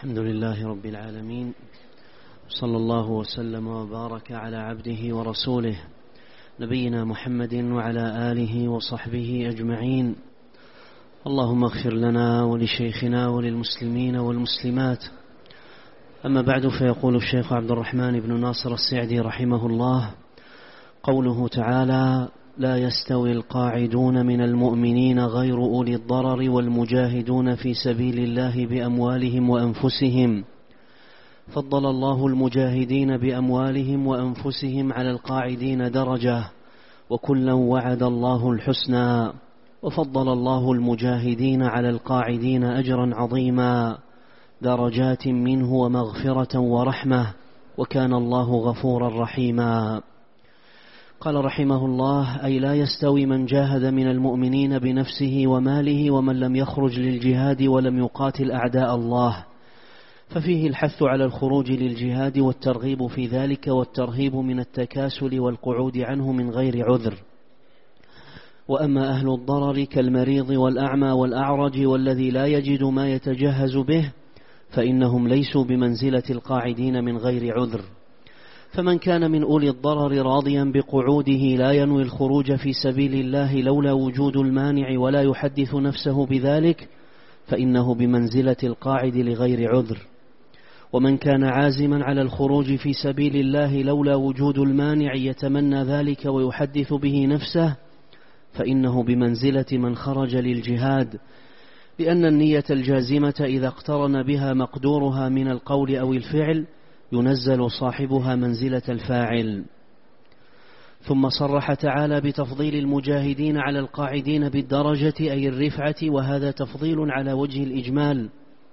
الحمد لله رب العالمين، صلى الله وسلم وبارك على عبده ورسوله نبينا محمد وعلى آله وصحبه أجمعين. اللهم اغفر لنا ولشيخنا وللمسلمين والمسلمات. أما بعد، فيقول الشيخ عبد الرحمن بن ناصر السعدي رحمه الله: قوله تعالى: لا يستوي القاعدون من المؤمنين غير أولي الضرر والمجاهدون في سبيل الله بأموالهم وأنفسهم. فضل الله المجاهدين بأموالهم وأنفسهم على القاعدين درجة، وكلا وعد الله الحسنى. وفضل الله المجاهدين على القاعدين أجرا عظيما، درجات منه ومغفرة ورحمة، وكان الله غفورا رحيما. قال رحمه الله: أي لا يستوي من جاهد من المؤمنين بنفسه وماله ومن لم يخرج للجهاد ولم يقاتل أعداء الله، ففيه الحث على الخروج للجهاد والترغيب في ذلك والترهيب من التكاسل والقعود عنه من غير عذر. وأما أهل الضرر كالمريض والأعمى والأعرج والذي لا يجد ما يتجهز به، فإنهم ليسوا بمنزلة القاعدين من غير عذر. فمن كان من أولي الضرر راضيا بقعوده لا ينوي الخروج في سبيل الله لولا وجود المانع ولا يحدث نفسه بذلك، فإنه بمنزلة القاعد لغير عذر. ومن كان عازما على الخروج في سبيل الله لولا وجود المانع يتمنى ذلك ويحدث به نفسه، فإنه بمنزلة من خرج للجهاد، لأن النية الجازمة إذا اقترن بها مقدورها من القول أو الفعل ينزل صاحبها منزلة الفاعل. ثم صرح تعالى بتفضيل المجاهدين على القاعدين بالدرجة أي الرفعة، وهذا تفضيل على وجه الإجمال.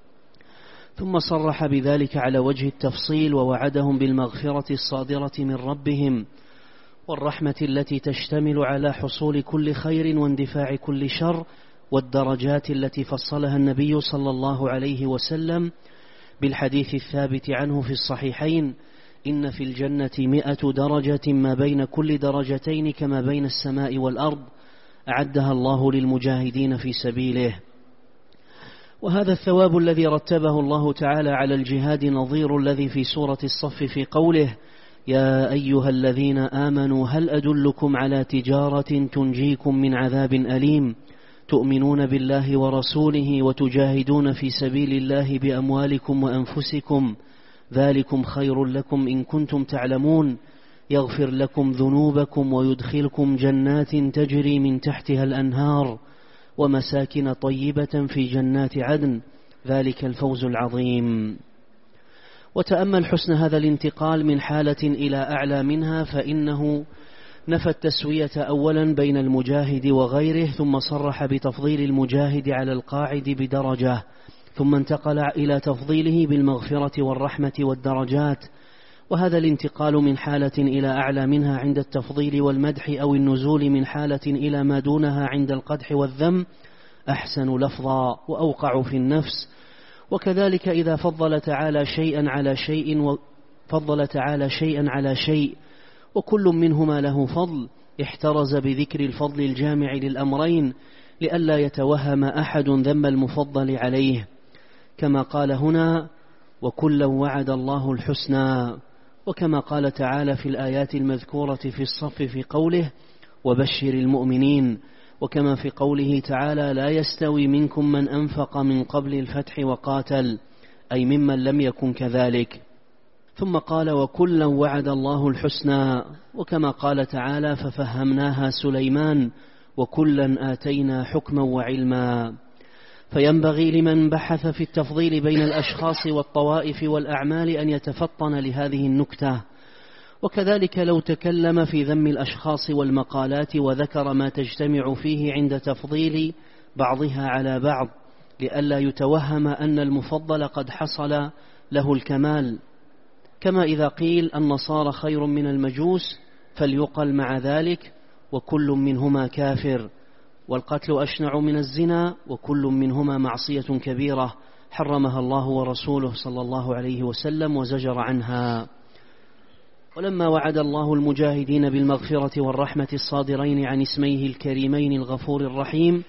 ثم صرح بذلك على وجه التفصيل، ووعدهم بالمغفرة الصادرة من ربهم والرحمة التي تشتمل على حصول كل خير واندفاع كل شر، والدرجات التي فصلها النبي صلى الله عليه وسلم بالحديث الثابت عنه في الصحيحين: إن في الجنة 100 درجة ما بين كل درجتين كما بين السماء والأرض، أعدها الله للمجاهدين في سبيله. وهذا الثواب الذي رتبه الله تعالى على الجهاد نظير الذي في سورة الصف في قوله: يا أيها الذين آمنوا هل أدلكم على تجارة تنجيكم من عذاب أليم تؤمنون بالله ورسوله وتجاهدون في سبيل الله بأموالكم وأنفسكم، ذلكم خير لكم إن كنتم تعلمون، يغفر لكم ذنوبكم ويدخلكم جنات تجري من تحتها الأنهار ومساكن طيبة في جنات عدن، ذلك الفوز العظيم. وتأمل حسن هذا الانتقال من حالة إلى أعلى منها، فإنه نفى التسوية أولا بين المجاهد وغيره، ثم صرح بتفضيل المجاهد على القاعد بدرجة، ثم انتقل إلى تفضيله بالمغفرة والرحمة والدرجات. وهذا الانتقال من حالة إلى أعلى منها عند التفضيل والمدح، أو النزول من حالة إلى ما دونها عند القدح والذم، أحسن لفظا وأوقع في النفس. وكذلك إذا فضل تعالى شيئا على شيء وكل منهما له فضل، احترز بذكر الفضل الجامع للأمرين لئلا يتوهم أحد ذم المفضل عليه، كما قال هنا: وكلا وعد الله الحسنى، وكما قال تعالى في الآيات المذكورة في الصف في قوله: وبشر المؤمنين، وكما في قوله تعالى: لا يستوي منكم من أنفق من قبل الفتح وقاتل، أي ممن لم يكن كذلك. ثم قال: وكلا وعد الله الحسنى، وكما قال تعالى: ففهمناها سليمان وكلا آتينا حكما وعلما. فينبغي لمن بحث في التفضيل بين الأشخاص والطوائف والأعمال أن يتفطن لهذه النكتة. وكذلك لو تكلم في ذم الأشخاص والمقالات وذكر ما تجتمع فيه عند تفضيل بعضها على بعض، لئلا يتوهم أن المفضل قد حصل له الكمال، كما إذا قيل النصارى خير من المجوس فليقل مع ذلك: وكل منهما كافر، والقتل أشنع من الزنا، وكل منهما معصية كبيرة حرمها الله ورسوله صلى الله عليه وسلم وزجر عنها. ولما وعد الله المجاهدين بالمغفرة والرحمة الصادرين عن اسميه الكريمين الغفور الرحيم،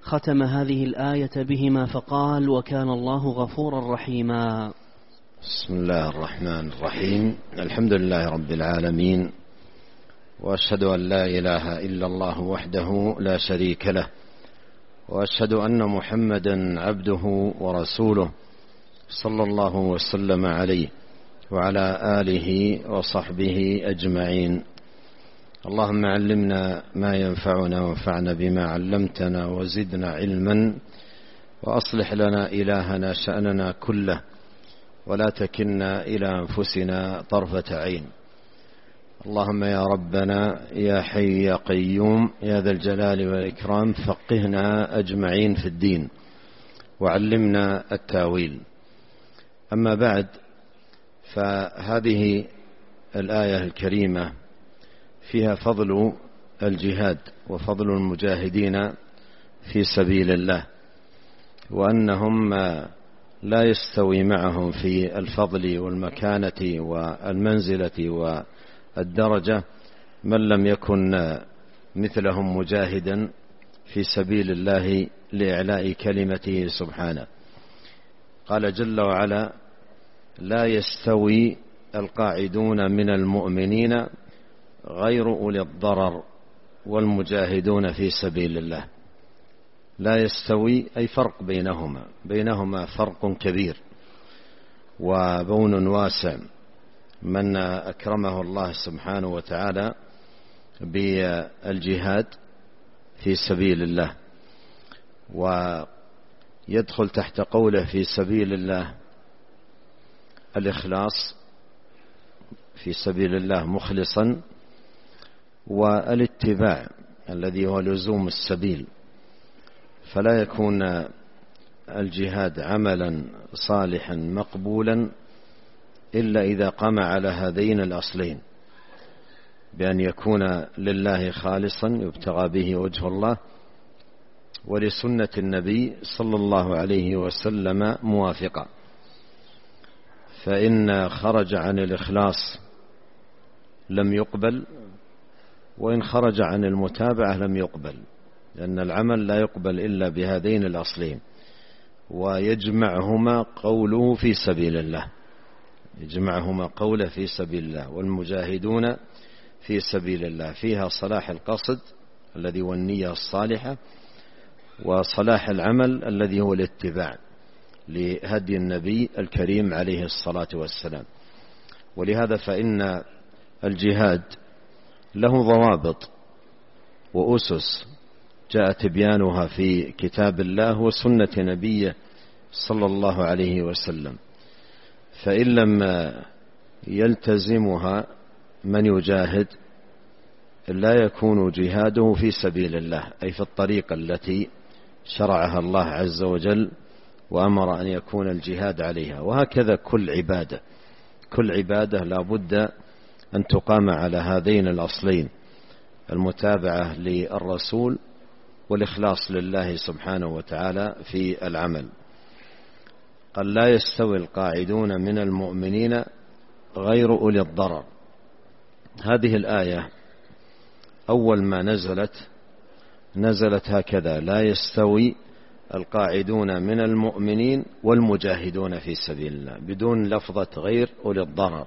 ختم هذه الآية بهما فقال: وكان الله غفورا رحيما. بسم الله الرحمن الرحيم. الحمد لله رب العالمين، وأشهد أن لا إله إلا الله وحده لا شريك له، وأشهد أن محمدا عبده ورسوله صلى الله وسلم عليه وعلى آله وصحبه أجمعين. اللهم علمنا ما ينفعنا وانفعنا بما علمتنا وزدنا علما، وأصلح لنا إلهنا شأننا كله، ولا تكلنا إلى أنفسنا طرفة عين. اللهم يا ربنا يا حي يا قيوم يا ذا الجلال والإكرام، فقهنا أجمعين في الدين وعلمنا التاويل. أما بعد، فهذه الآية الكريمة فيها فضل الجهاد وفضل المجاهدين في سبيل الله، وأنهم لا يستوي معهم في الفضل والمكانة والمنزلة والدرجة من لم يكن مثلهم مجاهدا في سبيل الله لإعلاء كلمته سبحانه. قال جل وعلا: لا يستوي القاعدون من المؤمنين غير أولي الضرر والمجاهدون في سبيل الله. لا يستوي أي فرق بينهما فرق كبير وبون واسع. من أكرمه الله سبحانه وتعالى بالجهاد في سبيل الله، ويدخل تحت قوله في سبيل الله الإخلاص، في سبيل الله مخلصا، والاتباع الذي هو لزوم السبيل. فلا يكون الجهاد عملا صالحا مقبولا إلا إذا قام على هذين الأصلين، بأن يكون لله خالصا يبتغى به وجه الله، ولسنة النبي صلى الله عليه وسلم موافقا. فإن خرج عن الإخلاص لم يقبل، وإن خرج عن المتابعة لم يقبل، لأن العمل لا يقبل إلا بهذين الأصلين، ويجمعهما قوله في سبيل الله، يجمعهما قوله في سبيل الله. والمجاهدون في سبيل الله فيها صلاح القصد الذي هو النية الصالحة، وصلاح العمل الذي هو الاتباع لهدي النبي الكريم عليه الصلاة والسلام. ولهذا فإن الجهاد له ضوابط وأسس جاء تبيانها في كتاب الله وسنة نبيه صلى الله عليه وسلم. فإن لم يلتزمها من يجاهد لا يكون جهاده في سبيل الله، أي في الطريقة التي شرعها الله عز وجل وأمر أن يكون الجهاد عليها. وهكذا كل عبادة لا بد أن تقام على هذين الأصلين: المتابعة للرسول والإخلاص لله سبحانه وتعالى في العمل. قال: لا يستوي القاعدون من المؤمنين غير أولي الضرر. هذه الآية أول ما نزلت هكذا: لا يستوي القاعدون من المؤمنين والمجاهدون في سبيل الله، بدون لفظة غير أولي الضرر.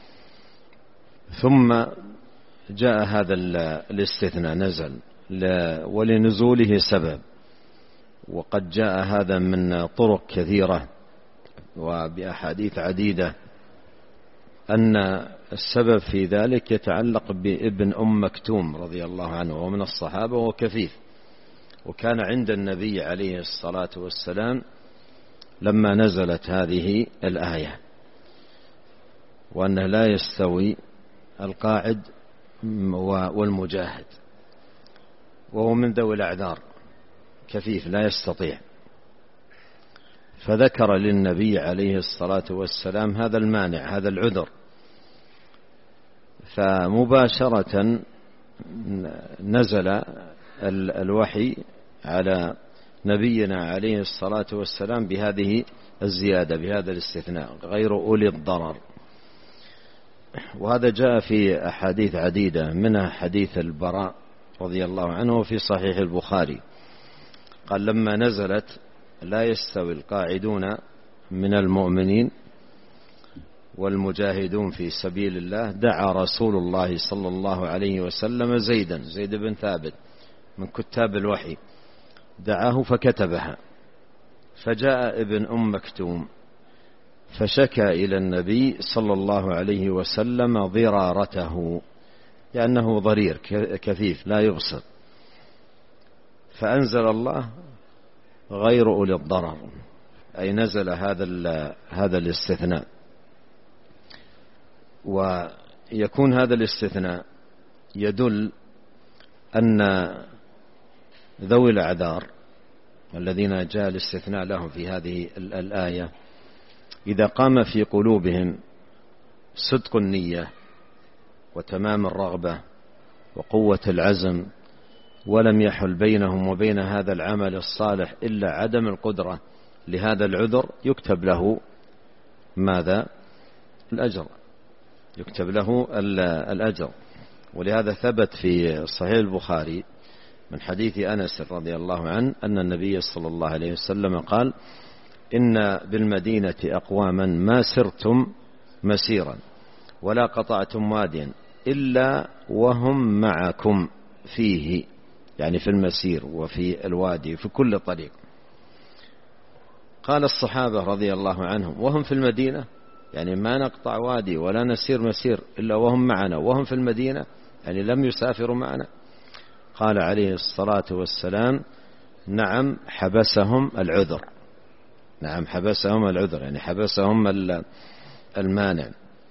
ثم جاء هذا الاستثناء نزل ولنزوله سبب، وقد جاء هذا من طرق كثيرة وبأحاديث عديدة، أن السبب في ذلك يتعلق بابن أم مكتوم رضي الله عنه، ومن الصحابة وكفيف، وكان عند النبي عليه الصلاة والسلام لما نزلت هذه الآية، وأنه لا يستوي القاعد والمجاهد، وهو من ذوي الأعذار، كفيف لا يستطيع. فذكر للنبي عليه الصلاة والسلام هذا المانع، هذا العذر، فمباشرة نزل الوحي على نبينا عليه الصلاة والسلام بهذه الزيادة، بهذا الاستثناء: غير أولي الضرر. وهذا جاء في أحاديث عديدة، منها حديث البراء رضي الله عنه في صحيح البخاري، قال لما نزلت لا يستوي القاعدون من المؤمنين والمجاهدون في سبيل الله دعا رسول الله صلى الله عليه وسلم زيد بن ثابت من كتاب الوحي، دعاه فكتبها، فجاء ابن أم مكتوم فشكى إلى النبي صلى الله عليه وسلم ضرارته، لأنه ضرير كثيف لا يبصر، فأنزل الله غير أولي الضرر، أي نزل هذا الاستثناء. ويكون هذا الاستثناء يدل أن ذوي الأعذار الذين جاء الاستثناء لهم في هذه الآية إذا قام في قلوبهم صدق النية وتمام الرغبة وقوة العزم، ولم يحل بينهم وبين هذا العمل الصالح إلا عدم القدرة لهذا العذر، يكتب له ماذا؟ الأجر، يكتب له الأجر. ولهذا ثبت في صحيح البخاري من حديث أنس رضي الله عنه أن النبي صلى الله عليه وسلم قال: إن بالمدينة أقواما ما سرتم مسيرا ولا قطعتم واديا إلا وهم معكم فيه، يعني في المسير وفي الوادي في كل طريق. قال الصحابة رضي الله عنهم: وهم في المدينة؟ يعني ما نقطع وادي ولا نسير مسير إلا وهم معنا وهم في المدينة، يعني لم يسافروا معنا. قال عليه الصلاة والسلام: نعم حبسهم العذر، نعم حبسهم العذر، يعني حبسهم المانع.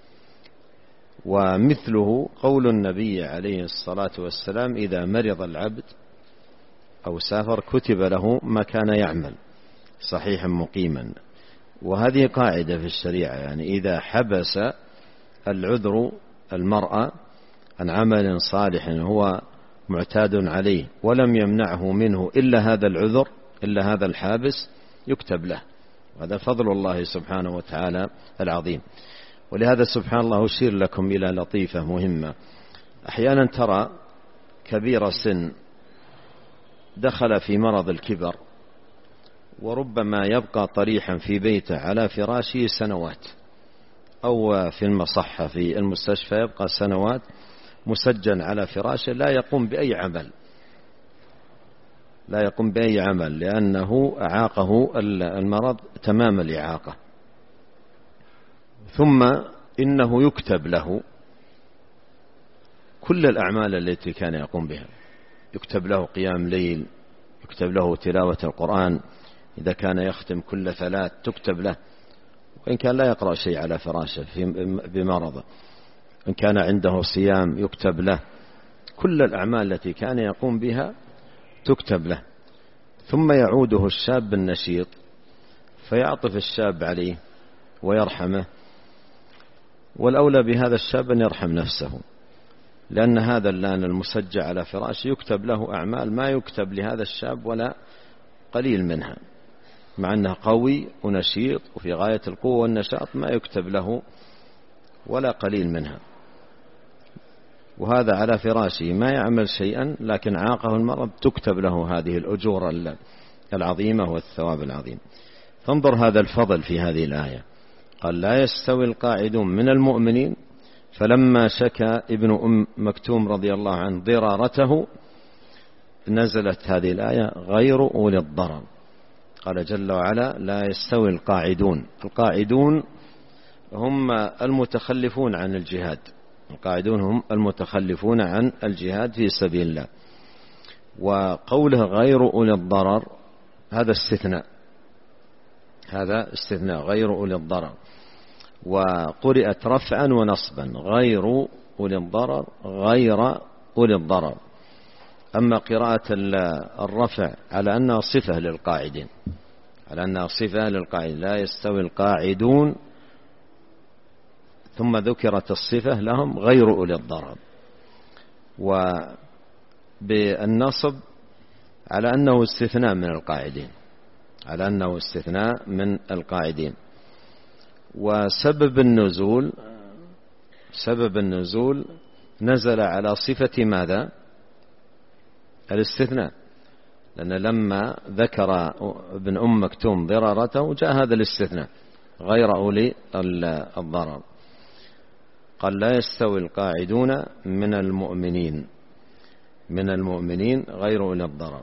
ومثله قول النبي عليه الصلاة والسلام: إذا مرض العبد أو سافر كتب له ما كان يعمل صحيحا مقيما. وهذه قاعدة في الشريعة، يعني إذا حبس العذر المرأة عن عمل صالح هو معتاد عليه ولم يمنعه منه إلا هذا العذر، إلا هذا الحابس، يكتب له. وهذا فضل الله سبحانه وتعالى العظيم. ولهذا سبحان الله أشير لكم إلى لطيفة مهمة. أحيانا ترى كبير السن دخل في مرض الكبر وربما يبقى طريحا في بيته على فراشه سنوات، أو في المصحة في المستشفى يبقى سنوات مسجن على فراشه لا يقوم بأي عمل، لا يقوم بأي عمل، لأنه أعاقه المرض تمام الإعاقة. ثم إنه يكتب له كل الأعمال التي كان يقوم بها، يكتب له قيام ليل، يكتب له تلاوة القرآن، إذا كان يختم كل 3 تكتب له، وإن كان لا يقرأ شيء على فراشه بمرضه، إن كان عنده صيام يكتب له، كل الأعمال التي كان يقوم بها تكتب له. ثم يعوده الشاب النشيط فيعطف الشاب عليه ويرحمه، والأولى بهذا الشاب أن يرحم نفسه، لأن هذا الآن المسجع على فراشه يكتب له أعمال ما يكتب لهذا الشاب ولا قليل منها، مع أنه قوي ونشيط وفي غاية القوة والنشاط، ما يكتب له ولا قليل منها. وهذا على فراشه ما يعمل شيئا، لكن عاقه المرض تكتب له هذه الأجور العظيمة والثواب العظيم. فانظر هذا الفضل في هذه الآية. قال: لا يستوي القاعدون من المؤمنين، فلما شكى ابن أم مكتوم رضي الله عنه ضرارته نزلت هذه الآية غير أولي الضرر. قال جل وعلا: لا يستوي القاعدون. القاعدون هم المتخلفون عن الجهاد، القاعدون هم المتخلفون عن الجهاد في سبيل الله. وقوله غير أولي الضرر هذا استثناء، هذا استثناء غير أولي الضرر، وقرئت رفعا ونصبا غير أولي الضرر غير أولي الضرر. أما قراءة الرفع على أنها صفة للقاعدين، على أنها صفة للقاعدين، لا يستوي القاعدون، ثم ذكرت الصفة لهم غير أولي الضرر. وبالنصب على أنه استثناء من القاعدين، على أنه استثناء من القاعدين. وسبب النزول، سبب النزول نزل على صفة ماذا؟ الاستثناء، لأن لما ذكر ابن أم مكتوم ضرارته جاء هذا الاستثناء غير أولي الضرر. قال لا يستوي القاعدون من المؤمنين غير أولي الضرر.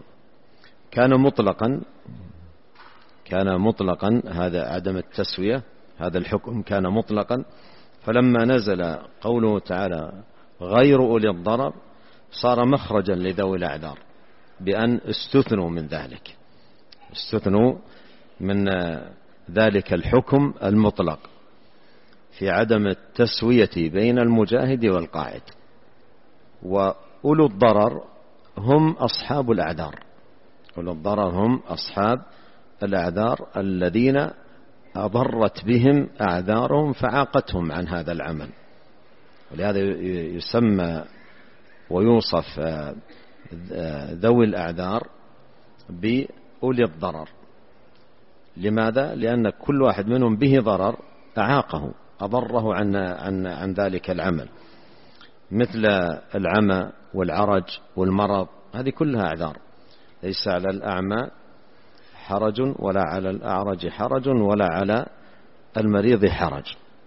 كان مطلقا هذا عدم التسوية، هذا الحكم كان مطلقا، فلما نزل قوله تعالى غير أولي الضرر صار مخرجا لذوي الأعذار بأن استثنوا من ذلك الحكم المطلق في عدم التسوية بين المجاهد والقاعد. وأولو الضرر هم أصحاب الأعذار، أولو الضرر هم أصحاب الأعذار الذين أضرت بهم أعذارهم فعاقتهم عن هذا العمل. ولهذا يسمى ويوصف ذوي الأعذار بأولي الضرر. لماذا؟ لأن كل واحد منهم به ضرر أعاقه، أضره عن ذلك العمل، مثل العمى والعرج والمرض، هذه كلها أعذار. ليس على الأعمى حرج ولا على الأعرج حرج ولا على المريض حرج.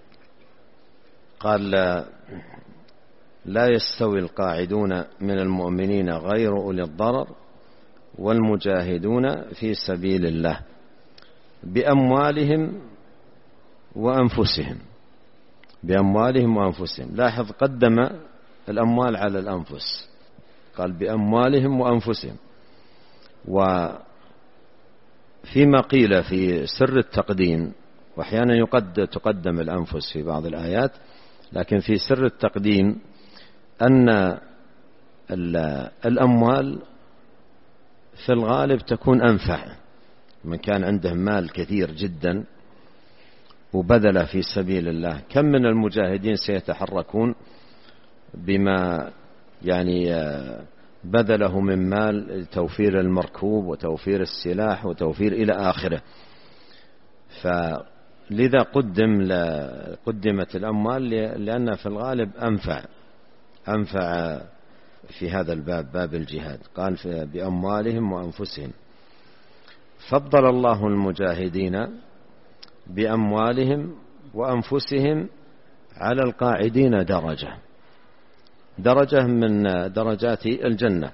قال لا يستوي القاعدون من المؤمنين غير أولي الضرر والمجاهدون في سبيل الله بأموالهم وأنفسهم. لاحظ قدم الأموال على الأنفس، قال بأموالهم وأنفسهم. وفيما قيل في سر التقديم، وأحيانا تقدم الأنفس في بعض الآيات، لكن في سر التقديم أن الأموال في الغالب تكون أنفع. من كان عنده مال كثير جدا وبذل في سبيل الله، كم من المجاهدين سيتحركون بما بذله من مال توفير المركوب وتوفير السلاح وتوفير إلى آخره. فلذا قدمت الأموال لأنها في الغالب أنفع في هذا الباب، باب الجهاد. قال بأموالهم وأنفسهم. فضل الله المجاهدين بأموالهم وأنفسهم على القاعدين درجة من درجات الجنة،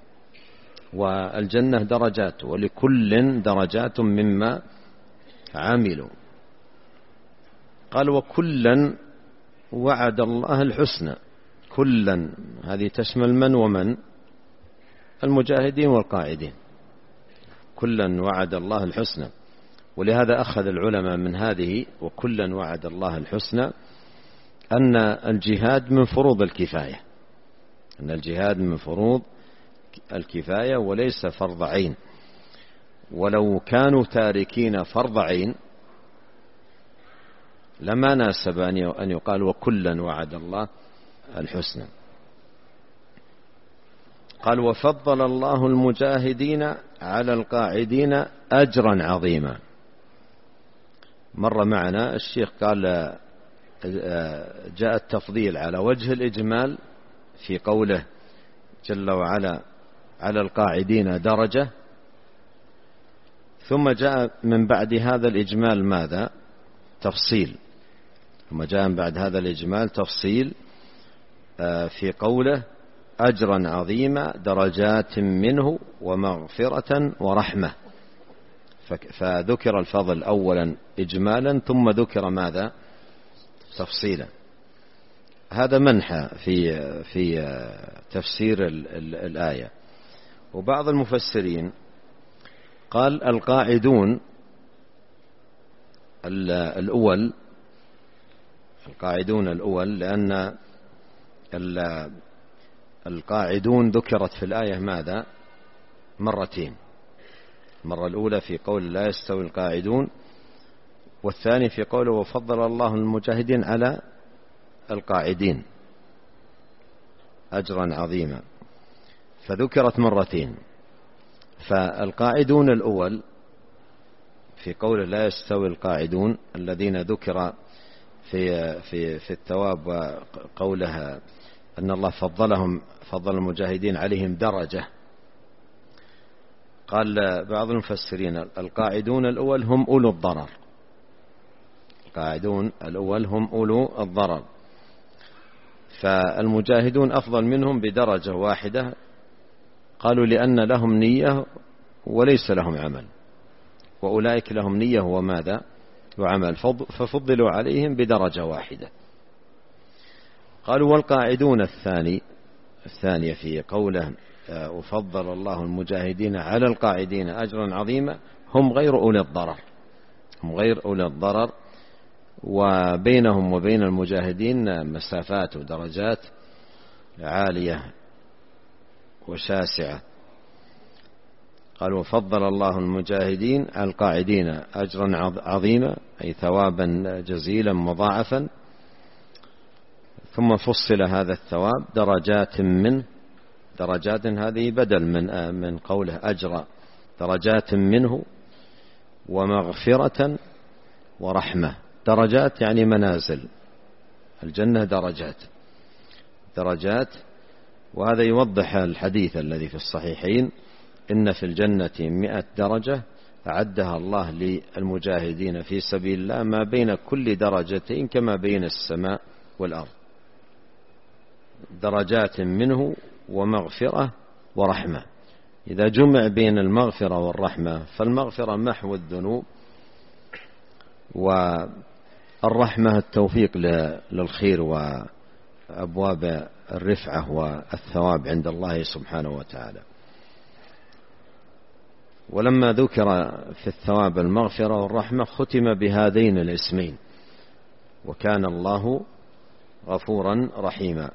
والجنة درجات، ولكل درجات مما عملوا. قال وكلا وعد الله الحسنى. كلا هذه تشمل من ومن؟ المجاهدين والقاعدين. كلا وعد الله الحسنى. ولهذا أخذ العلماء من هذه وكلا وعد الله الحسنى أن الجهاد من فروض الكفاية، وليس فرض عين. ولو كانوا تاركين فرض عين لما ناسب أن يقال وكلا وعد الله الحسنى. قال وفضل الله المجاهدين على القاعدين أجرا عظيما. مر معنا الشيخ قال جاء التفضيل على وجه الإجمال في قوله جل وعلا على القاعدين درجة، ثم جاء من بعد هذا الإجمال ماذا؟ تفصيل. ثم جاء من بعد هذا الإجمال تفصيل في قوله أجرا عظيما درجات منه ومغفرة ورحمة. فذكر الفضل أولا إجمالا، ثم ذكر ماذا؟ تفصيلا. هذا منحى في تفسير الآية. وبعض المفسرين قال القاعدون الأول لأن القاعدون ذكرت في الآية ماذا؟ مرتين. المرة الأولى في قول لا يستوي القاعدون، والثاني في قوله وفضل الله المجاهدين على القاعدين أجرا عظيما، فذكرت مرتين. فالقاعدون الأول في قوله لا يستوي القاعدون الذين ذكر في الثواب، وقولها أن الله فضل المجاهدين عليهم درجة. قال بعض المفسرين القاعدون الأول هم أولو الضرر، القاعدون الأول هم أولو الضرر، فالمجاهدون أفضل منهم بدرجة واحدة، قالوا لأن لهم نية وليس لهم عمل، وأولئك لهم نية وماذا وعمل، ففضلوا عليهم بدرجة واحدة. قالوا والقاعدون الثانية في قوله وفضل الله المجاهدين على القاعدين أجرا عظيما، هم غير أولي الضرر، هم غير أولي الضرر، وبينهم وبين المجاهدين مسافات ودرجات عالية وشاسعة. قال وفضل الله المجاهدين على القاعدين أجرا عظيما، أي ثوابا جزيلا مضاعفا. ثم فصل هذا الثواب درجات منه، درجات هذه بدل من قوله أجر، درجات منه ومغفرة ورحمة. درجات يعني منازل، الجنة درجات، وهذا يوضح الحديث الذي في الصحيحين إن في الجنة 100 درجة أعدها الله للمجاهدين في سبيل الله ما بين كل درجتين كما بين السماء والأرض. درجات منه ومغفرة ورحمة. إذا جمع بين المغفرة والرحمة فالمغفرة محو الذنوب، والرحمة التوفيق للخير وأبواب الرفعة والثواب عند الله سبحانه وتعالى. ولما ذكر في الثواب المغفرة والرحمة ختم بهذين الاسمين، وكان الله غفورا رحيما.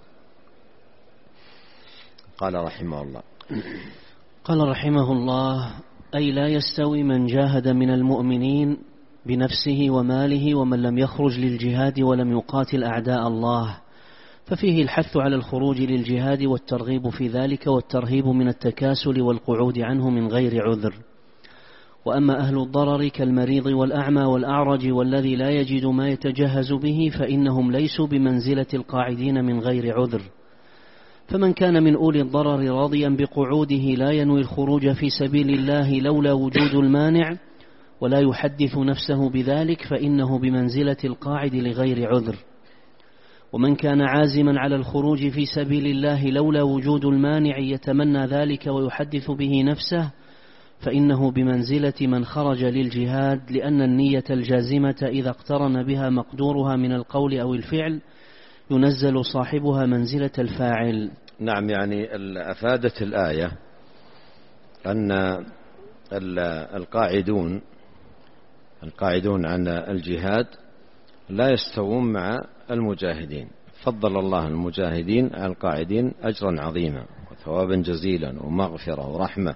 قال رحمه الله قال رحمه الله أي لا يستوي من جاهد من المؤمنين بنفسه وماله ومن لم يخرج للجهاد ولم يقاتل أعداء الله، ففيه الحث على الخروج للجهاد والترغيب في ذلك والترهيب من التكاسل والقعود عنه من غير عذر. وأما أهل الضرر كالمريض والأعمى والأعرج والذي لا يجد ما يتجهز به فإنهم ليسوا بمنزلة القاعدين من غير عذر. فمن كان من أولي الضرر راضيا بقعوده لا ينوي الخروج في سبيل الله لولا وجود المانع ولا يحدث نفسه بذلك فإنه بمنزلة القاعد لغير عذر. ومن كان عازما على الخروج في سبيل الله لولا وجود المانع يتمنى ذلك ويحدث به نفسه فإنه بمنزلة من خرج للجهاد، لأن النية الجازمة إذا اقترن بها مقدورها من القول أو الفعل ينزل صاحبها منزلة الفاعل. نعم، يعني أفادت الآية أن القاعدون عن الجهاد لا يستوون مع المجاهدين. فضل الله المجاهدين على القاعدين أجرا عظيما وثوابا جزيلا ومغفرة ورحمة.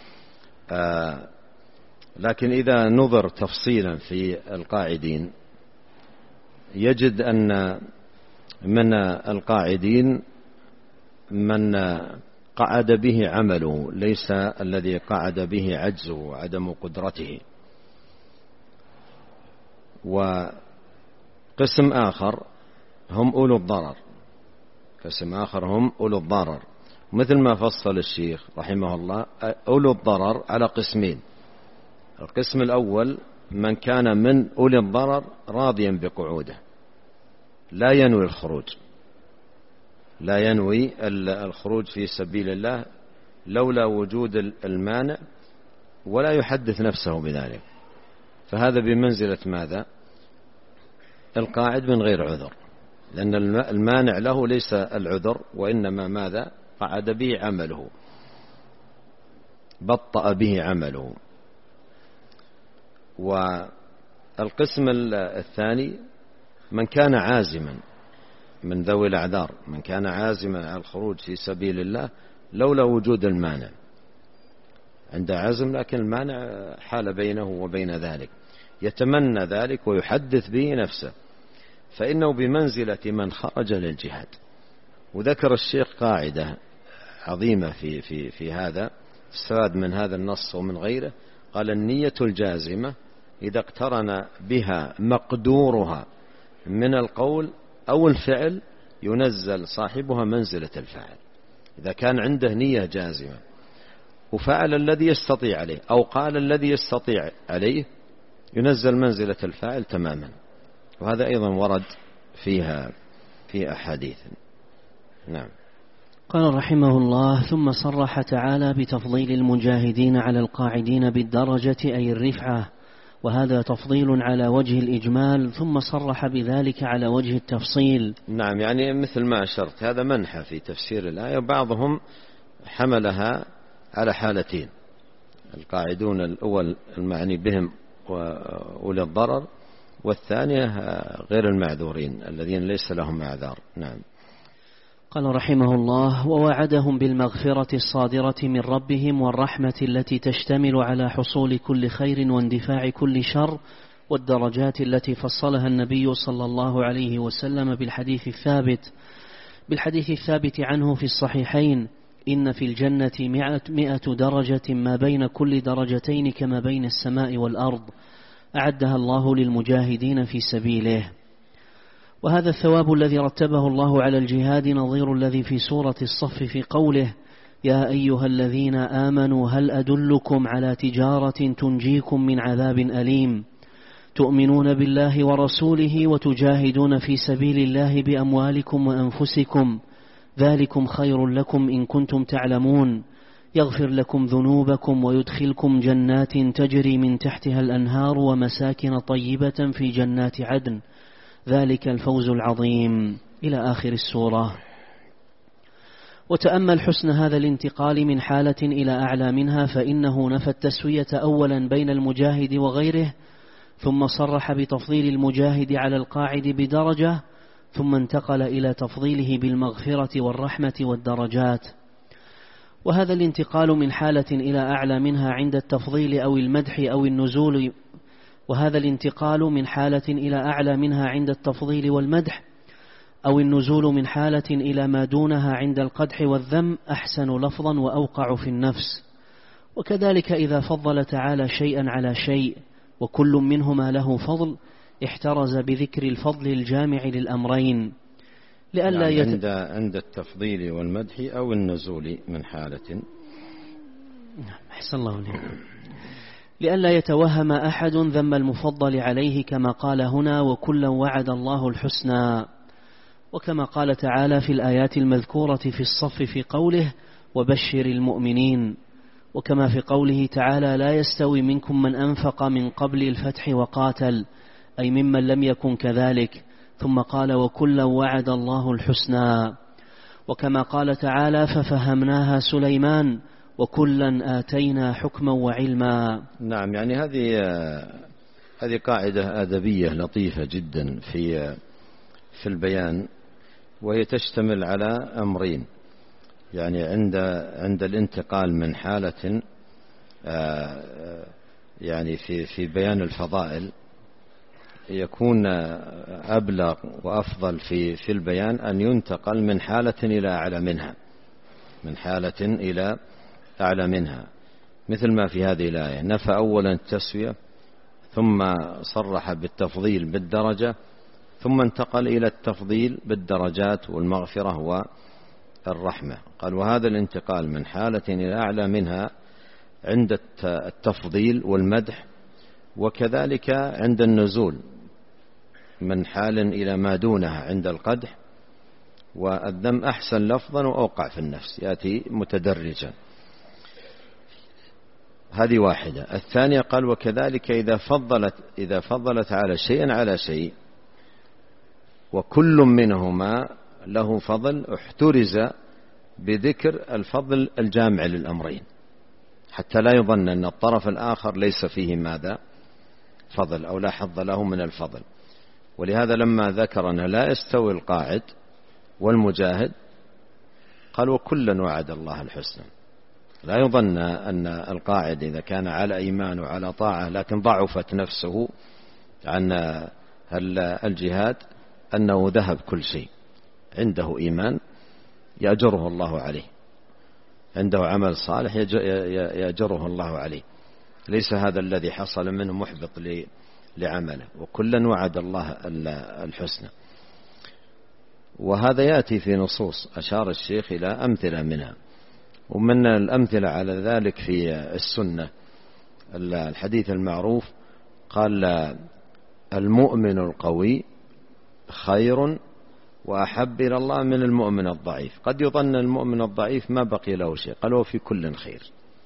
لكن إذا نظر تفصيلا في القاعدين يجد أن من القاعدين من قعد به عمله، ليس الذي قعد به عجزه وعدم قدرته. وقسم آخر هم أولو الضرر، مثل ما فصل الشيخ رحمه الله أولو الضرر على قسمين. القسم الأول من كان من أولي الضرر راضيا بقعوده لا ينوي الخروج في سبيل الله لولا وجود المانع ولا يحدث نفسه بذلك، فهذا بمنزلة ماذا؟ القاعد من غير عذر، لأن المانع له ليس العذر وإنما ماذا؟ قعد به عمله، بطأ به عمله. والقسم الثاني من كان عازما من ذوي الأعذار، من كان عازما على الخروج في سبيل الله لولا وجود المانع، عند عزم لكن المانع حال بينه وبين ذلك، يتمنى ذلك ويحدث به نفسه، فإنه بمنزلة من خرج للجهاد. وذكر الشيخ قاعدة عظيمة في هذا استفاد من هذا النص ومن غيره. قال النية الجازمة إذا اقترن بها مقدورها من القول أو الفعل ينزل صاحبها منزلة الفاعل. إذا كان عنده نية جازمة وفعل الذي يستطيع عليه أو قال الذي يستطيع عليه ينزل منزلة الفاعل تماما. وهذا أيضا ورد فيها في أحاديث. نعم. قال رحمه الله: ثم صرح تعالى بتفضيل المجاهدين على القاعدين بالدرجة أي الرفعة، وهذا تفضيل على وجه الإجمال، ثم صرح بذلك على وجه التفصيل. نعم، يعني مثل ما أشرت هذا منحى في تفسير الآية، وبعضهم حملها على حالتين: القاعدون الأول المعني بهم وأولي الضرر، والثانية غير المعذورين الذين ليس لهم أعذار. نعم. قال رحمه الله: ووعدهم بالمغفرة الصادرة من ربهم والرحمة التي تشتمل على حصول كل خير واندفاع كل شر، والدرجات التي فصلها النبي صلى الله عليه وسلم بالحديث الثابت عنه في الصحيحين: إن في الجنة 100 درجة ما بين كل درجتين كما بين السماء والأرض، أعدها الله للمجاهدين في سبيله. وهذا الثواب الذي رتبه الله على الجهاد نظير الذي في سورة الصف في قوله: يا أيها الذين آمنوا هل أدلكم على تجارة تنجيكم من عذاب أليم تؤمنون بالله ورسوله وتجاهدون في سبيل الله بأموالكم وأنفسكم ذلكم خير لكم إن كنتم تعلمون يغفر لكم ذنوبكم ويدخلكم جنات تجري من تحتها الأنهار ومساكن طيبة في جنات عدن ذلك الفوز العظيم، إلى آخر السورة. وتأمل حسن هذا الانتقال من حالة إلى أعلى منها، فإنه نفى التسوية أولا بين المجاهد وغيره، ثم صرح بتفضيل المجاهد على القاعد بدرجة، ثم انتقل إلى تفضيله بالمغفرة والرحمة والدرجات. وهذا الانتقال من حالة إلى أعلى منها عند التفضيل أو المدح أو النزول وهذا الانتقال من حالة إلى أعلى منها عند التفضيل والمدح أو النزول من حالة إلى ما دونها عند القدح والذم أحسن لفظا وأوقع في النفس. وكذلك إذا فضل تعالى شيئا على شيء وكل منهما له فضل احترز بذكر الفضل الجامع للأمرين لئلا عند التفضيل والمدح أو النزول من حالة. أحسن الله عليكم. لئلا يتوهم أحد ذم المفضل عليه كما قال هنا: وكلا وعد الله الحسنى. وكما قال تعالى في الآيات المذكورة في الصف في قوله: وبشر المؤمنين. وكما في قوله تعالى: لا يستوي منكم من أنفق من قبل الفتح وقاتل، أي ممن لم يكن كذلك. ثم قال: وكلا وعد الله الحسنى. وكما قال تعالى: ففهمناها سليمان وكلا آتينا حكما وعلما. نعم، يعني هذه قاعدة أدبية لطيفة جدا في البيان، وهي تشتمل على أمرين. يعني عند الانتقال من حالة يعني في بيان الفضائل يكون أبلغ وأفضل في البيان أن ينتقل من حالة إلى أعلى منها، من حالة إلى أعلى منها، مثل ما في هذه الآية: نفى أولا التسوية ثم صرح بالتفضيل بالدرجة ثم انتقل إلى التفضيل بالدرجات والمغفرة والرحمة. قال: وهذا الانتقال من حالة إلى أعلى منها عند التفضيل والمدح، وكذلك عند النزول من حال إلى ما دونها عند القدح والذم أحسن لفظا وأوقع في النفس، يأتي متدرجا. هذه واحدة. الثانية قال: وكذلك إذا فضلت على شيء على شيء وكل منهما له فضل احترز بذكر الفضل الجامع للأمرين، حتى لا يظن أن الطرف الآخر ليس فيه ماذا فضل أو لا حظ له من الفضل. ولهذا لما ذكر أن لا يستوي القاعد والمجاهد قال: وكلا وعد الله الحسنى. لا يظن أن القاعد إذا كان على إيمان وعلى طاعة لكن ضعفت نفسه عن الجهاد أنه ذهب كل شيء. عنده إيمان يأجره الله عليه، عنده عمل صالح يأجره الله عليه، ليس هذا الذي حصل منه محبط لعمله. وكلا وعد الله الحسنى. وهذا يأتي في نصوص أشار الشيخ إلى أمثلة منها. ومن الأمثلة على ذلك في السنة الحديث المعروف قال المؤمن القوي خير وأحب إلى الله من المؤمن الضعيف. قد يظن المؤمن الضعيف ما بقي له شيء، قال وفي كل خير.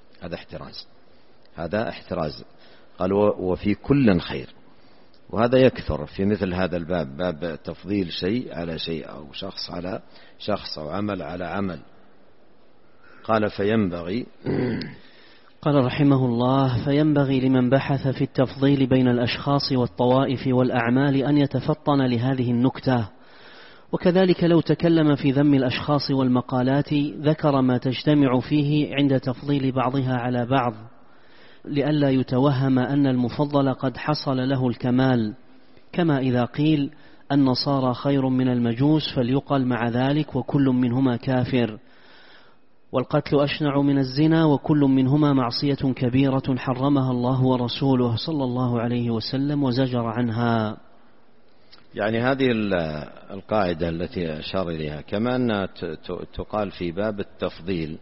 هذا احتراز. قال وفي كل خير. وهذا يكثر في مثل هذا الباب، باب تفضيل شيء على شيء أو شخص على شخص أو عمل على عمل. قال فينبغي قال رحمه الله فينبغي لمن بحث في التفضيل بين الأشخاص والطوائف والأعمال أن يتفطن لهذه النكتة. وكذلك لو تكلم في ذم الأشخاص والمقالات ذكر ما تجتمع فيه عند تفضيل بعضها على بعض، لئلا يتوهم أن المفضل قد حصل له الكمال، كما إذا قيل النصارى خير من المجوس فليقل مع ذلك وكل منهما كافر، والقتل أشنع من الزنا وكل منهما معصية كبيرة حرمها الله ورسوله صلى الله عليه وسلم وزجر عنها. يعني هذه القاعدة التي أشار إليها كما أنها تقال في باب التفضيل،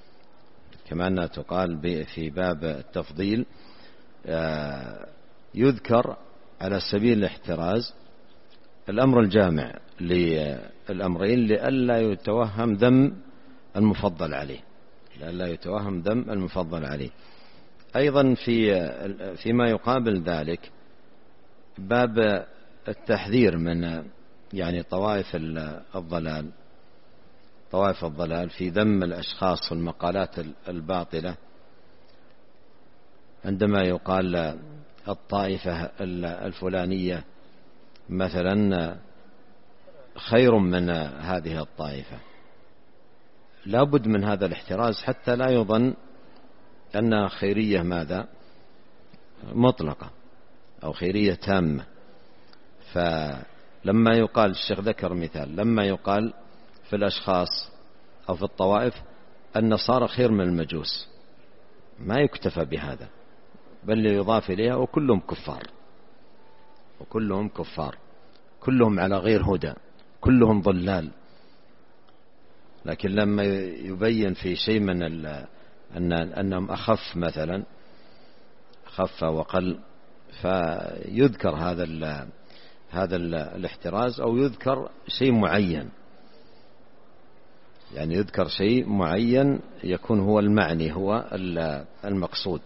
في باب التفضيل يذكر على سبيل الاحتراز الأمر الجامع للأمرين لئلا يتوهم ذم المفضل عليه. أيضا فيما يقابل ذلك باب التحذير من يعني طوائف الضلال في ذم الأشخاص والمقالات الباطلة، عندما يقال الطائفة الفلانية مثلا خير من هذه الطائفة، لا بد من هذا الاحتراز حتى لا يظن أنها خيرية ماذا مطلقة أو خيرية تامة. فلما يقال الشيخ ذكر مثال، لما يقال في الأشخاص أو في الطوائف النصارى خير من المجوس ما يكتفى بهذا، بل يضاف إليها وكلهم كفار، كلهم على غير هدى، كلهم ضلال. لكن لما يبين في شيء من أنهم أخف مثلا خف وقل فيذكر هذا الاحتراز، أو يذكر شيء معين، يعني يذكر شيء معين يكون هو المعني، هو المقصود،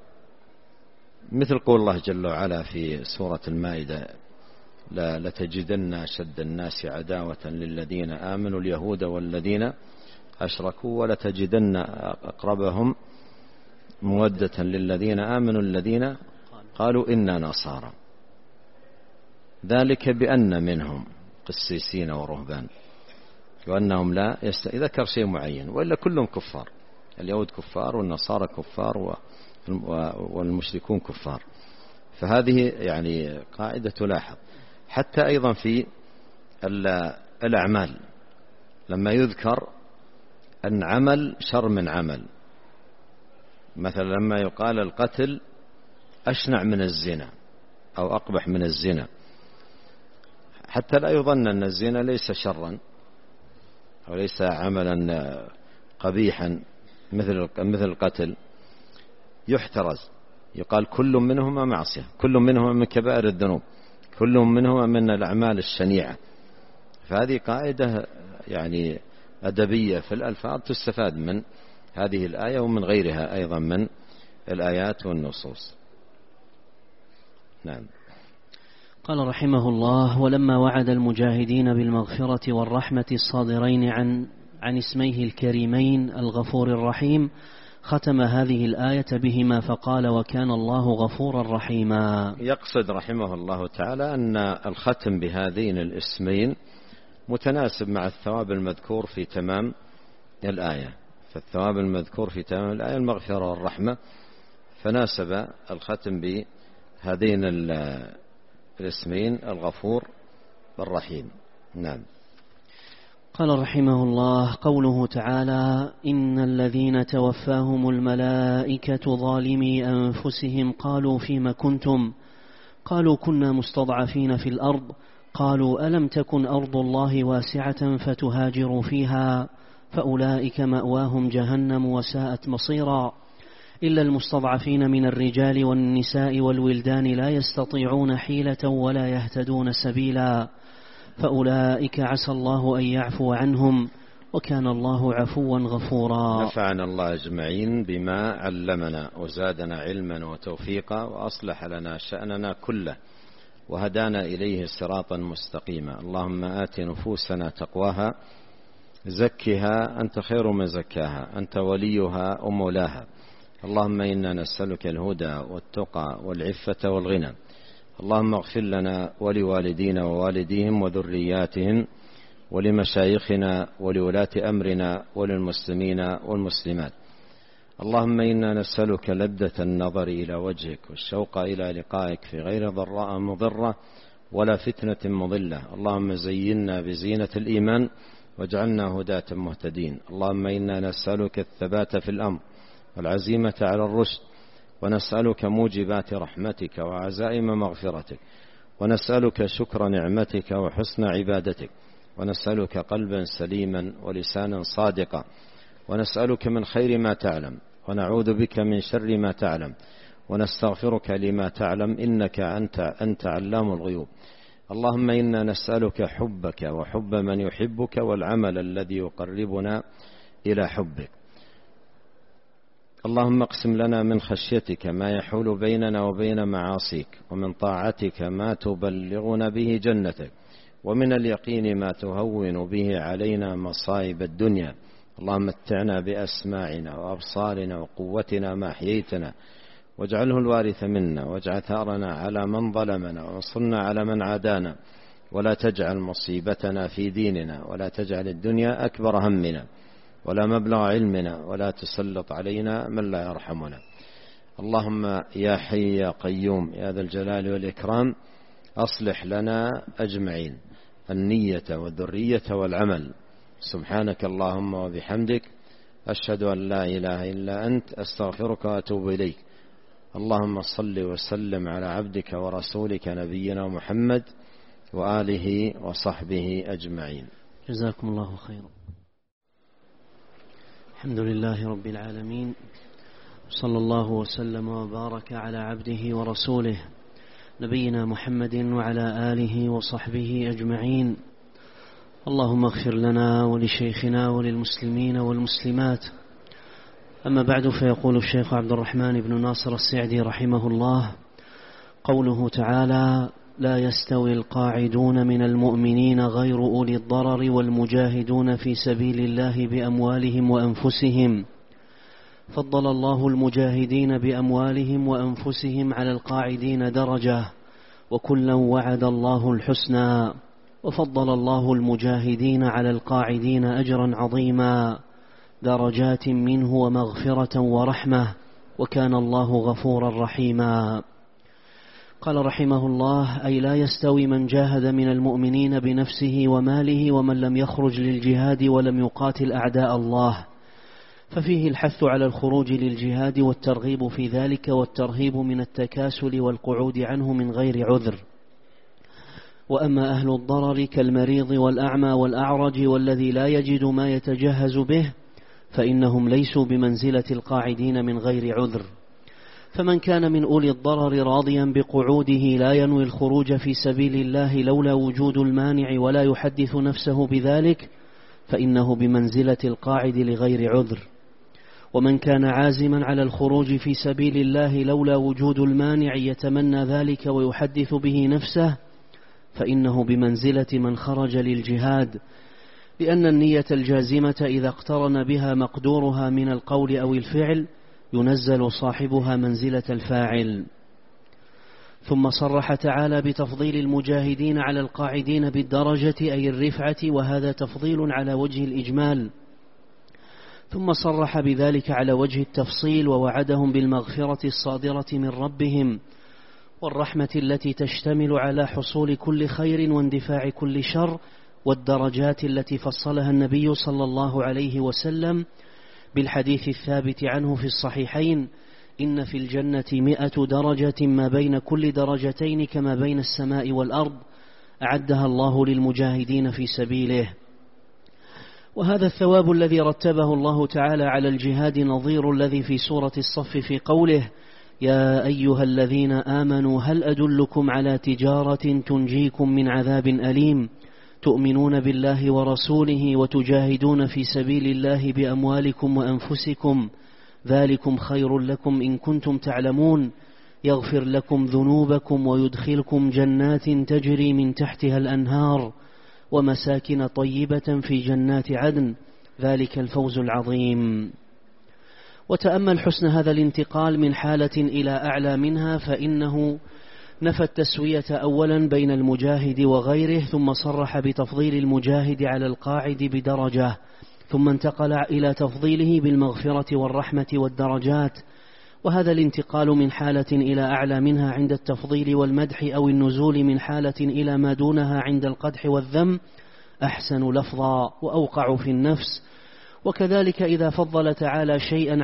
مثل قول الله جل وعلا في سورة المائدة لتجدن أشد الناس عداوة للذين آمنوا اليهود والذين أشركوا ولتجدن أقربهم مودة للذين آمنوا الذين قالوا إنا نصارى ذلك بأن منهم قسيسين ورهبان وأنهم لا ذكر شيء معين، وإلا كلهم كفار، اليهود كفار والنصارى كفار والمشركون كفار. فهذه يعني قاعدة تلاحظ حتى أيضا في الأعمال، لما يذكر أن عمل شر من عمل، مثلا لما يقال القتل أشنع من الزنا أو أقبح من الزنا، حتى لا يظن أن الزنا ليس شرا أو ليس عملا قبيحا مثل القتل، يحترز، يقال كل منهما معصية، كل منهما من كبائر الذنوب، كل منهما من الأعمال الشنيعة. فهذه قاعدة يعني أدبية في الألفاظ تستفاد من هذه الآية ومن غيرها أيضا من الآيات والنصوص. نعم. قال رحمه الله: ولما وعد المجاهدين بالمغفرة والرحمة الصادرين عن اسميه الكريمين الغفور الرحيم ختم هذه الآية بهما فقال: وكان الله غفورا رحيما. يقصد رحمه الله تعالى أن الختم بهذين الاسمين متناسب مع الثواب المذكور في تمام الآية، فالثواب المذكور في تمام الآية المغفرة والرحمة، فناسب الختم بهذين الاسمين الغفور والرحيم. نعم. قال رحمه الله: قوله تعالى: إن الذين توفاهم الملائكة ظالمي أنفسهم قالوا فيما كنتم؟ قالوا كنا مستضعفين في الأرض. قالوا ألم تكن أرض الله واسعة فتهاجروا فيها؟ فأولئك مأواهم جهنم وساءت مصيرا إلا المستضعفين من الرجال والنساء والولدان لا يستطيعون حيلة ولا يهتدون سبيلا فأولئك عسى الله أن يعفو عنهم وكان الله عفوا غفورا. نفعنا الله أجمعين بما علمنا وزادنا علما وتوفيقا وأصلح لنا شأننا كله وهدانا إليه صراطا مستقيما. اللهم آت نفوسنا تقواها زكها أنت خير من زكاها أنت وليها ومولاها. اللهم إنا نسألك الهدى والتقى والعفة والغنى. اللهم اغفر لنا ولوالدينا ووالديهم وذرياتهم ولمشايخنا ولولاة أمرنا وللمسلمين والمسلمات. اللهم إنا نسألك لذة النظر إلى وجهك والشوق إلى لقائك في غير ضراء مضرة ولا فتنة مضلة. اللهم زينا بزينة الإيمان واجعلنا هداة مهتدين. اللهم إنا نسألك الثبات في الأمر والعزيمة على الرشد ونسألك موجبات رحمتك وعزائم مغفرتك ونسألك شكر نعمتك وحسن عبادتك ونسألك قلبا سليما ولسانا صادقا ونسألك من خير ما تعلم ونعوذ بك من شر ما تعلم ونستغفرك لما تعلم إنك أنت علام الغيوب. اللهم إنا نسألك حبك وحب من يحبك والعمل الذي يقربنا إلى حبك. اللهم اقسم لنا من خشيتك ما يحول بيننا وبين معاصيك ومن طاعتك ما تبلغنا به جنتك ومن اليقين ما تهون به علينا مصائب الدنيا. اللهم متعنا بأسماعنا وأبصارنا وقوتنا ما أحييتنا واجعله الوارث منا واجعل ثارنا على من ظلمنا وانصرنا على من عادانا ولا تجعل مصيبتنا في ديننا ولا تجعل الدنيا أكبر همنا ولا مبلغ علمنا ولا تسلط علينا من لا يرحمنا. اللهم يا حي يا قيوم يا ذا الجلال والإكرام أصلح لنا أجمعين النية والذرية والعمل. سبحانك اللهم وبحمدك أشهد أن لا إله إلا أنت أستغفرك وأتوب إليك. اللهم صل وسلم على عبدك ورسولك نبينا محمد وآله وصحبه أجمعين. جزاكم الله خيرا. الحمد لله رب العالمين صلى الله وسلم وبارك على عبده ورسوله نبينا محمد وعلى آله وصحبه أجمعين. اللهم اغفر لنا ولشيخنا وللمسلمين والمسلمات. أما بعد، فيقول الشيخ عبد الرحمن بن ناصر السعدي رحمه الله: قوله تعالى: لا يستوي القاعدون من المؤمنين غير أولي الضرر والمجاهدون في سبيل الله بأموالهم وأنفسهم. فضل الله المجاهدين بأموالهم وأنفسهم على القاعدين درجة، وكلا وعد الله الحسنى. وفضل الله المجاهدين على القاعدين أجرا عظيما، درجات منه ومغفرة ورحمة، وكان الله غفورا رحيما. قال رحمه الله: أي لا يستوي من جاهد من المؤمنين بنفسه وماله ومن لم يخرج للجهاد ولم يقاتل أعداء الله، ففيه الحث على الخروج للجهاد والترغيب في ذلك والترهيب من التكاسل والقعود عنه من غير عذر. وأما أهل الضرر كالمريض والأعمى والأعرج والذي لا يجد ما يتجهز به فإنهم ليسوا بمنزلة القاعدين من غير عذر. فمن كان من أولي الضرر راضيا بقعوده لا ينوي الخروج في سبيل الله لولا وجود المانع ولا يحدث نفسه بذلك فإنه بمنزلة القاعد لغير عذر. ومن كان عازما على الخروج في سبيل الله لولا وجود المانع يتمنى ذلك ويحدث به نفسه فإنه بمنزلة من خرج للجهاد، لأن النية الجازمة إذا اقترن بها مقدورها من القول أو الفعل ينزل صاحبها منزلة الفاعل. ثم صرح تعالى بتفضيل المجاهدين على القاعدين بالدرجة أي الرفعة، وهذا تفضيل على وجه الإجمال. ثم صرح بذلك على وجه التفصيل ووعدهم بالمغفرة الصادرة من ربهم والرحمة التي تشتمل على حصول كل خير واندفاع كل شر، والدرجات التي فصلها النبي صلى الله عليه وسلم بالحديث الثابت عنه في الصحيحين: إن في الجنة 100 درجة ما بين كل درجتين كما بين السماء والأرض، أعدها الله للمجاهدين في سبيله. وهذا الثواب الذي رتبه الله تعالى على الجهاد نظير الذي في سورة الصف في قوله: يا أيها الذين آمنوا هل أدلكم على تجارة تنجيكم من عذاب أليم تؤمنون بالله ورسوله وتجاهدون في سبيل الله بأموالكم وأنفسكم ذلكم خير لكم إن كنتم تعلمون يغفر لكم ذنوبكم ويدخلكم جنات تجري من تحتها الأنهار ومساكن طيبة في جنات عدن ذلك الفوز العظيم. وتأمل حسن هذا الانتقال من حالة إلى أعلى منها، فإنه نفى التسوية أولا بين المجاهد وغيره، ثم صرح بتفضيل المجاهد على القاعد بدرجة، ثم انتقل إلى تفضيله بالمغفرة والرحمة والدرجات. وهذا الانتقال من حالة إلى أعلى منها عند التفضيل والمدح أو النزول من حالة إلى ما دونها عند القدح والذم أحسن لفظا وأوقع في النفس. وكذلك إذا فضل تعالى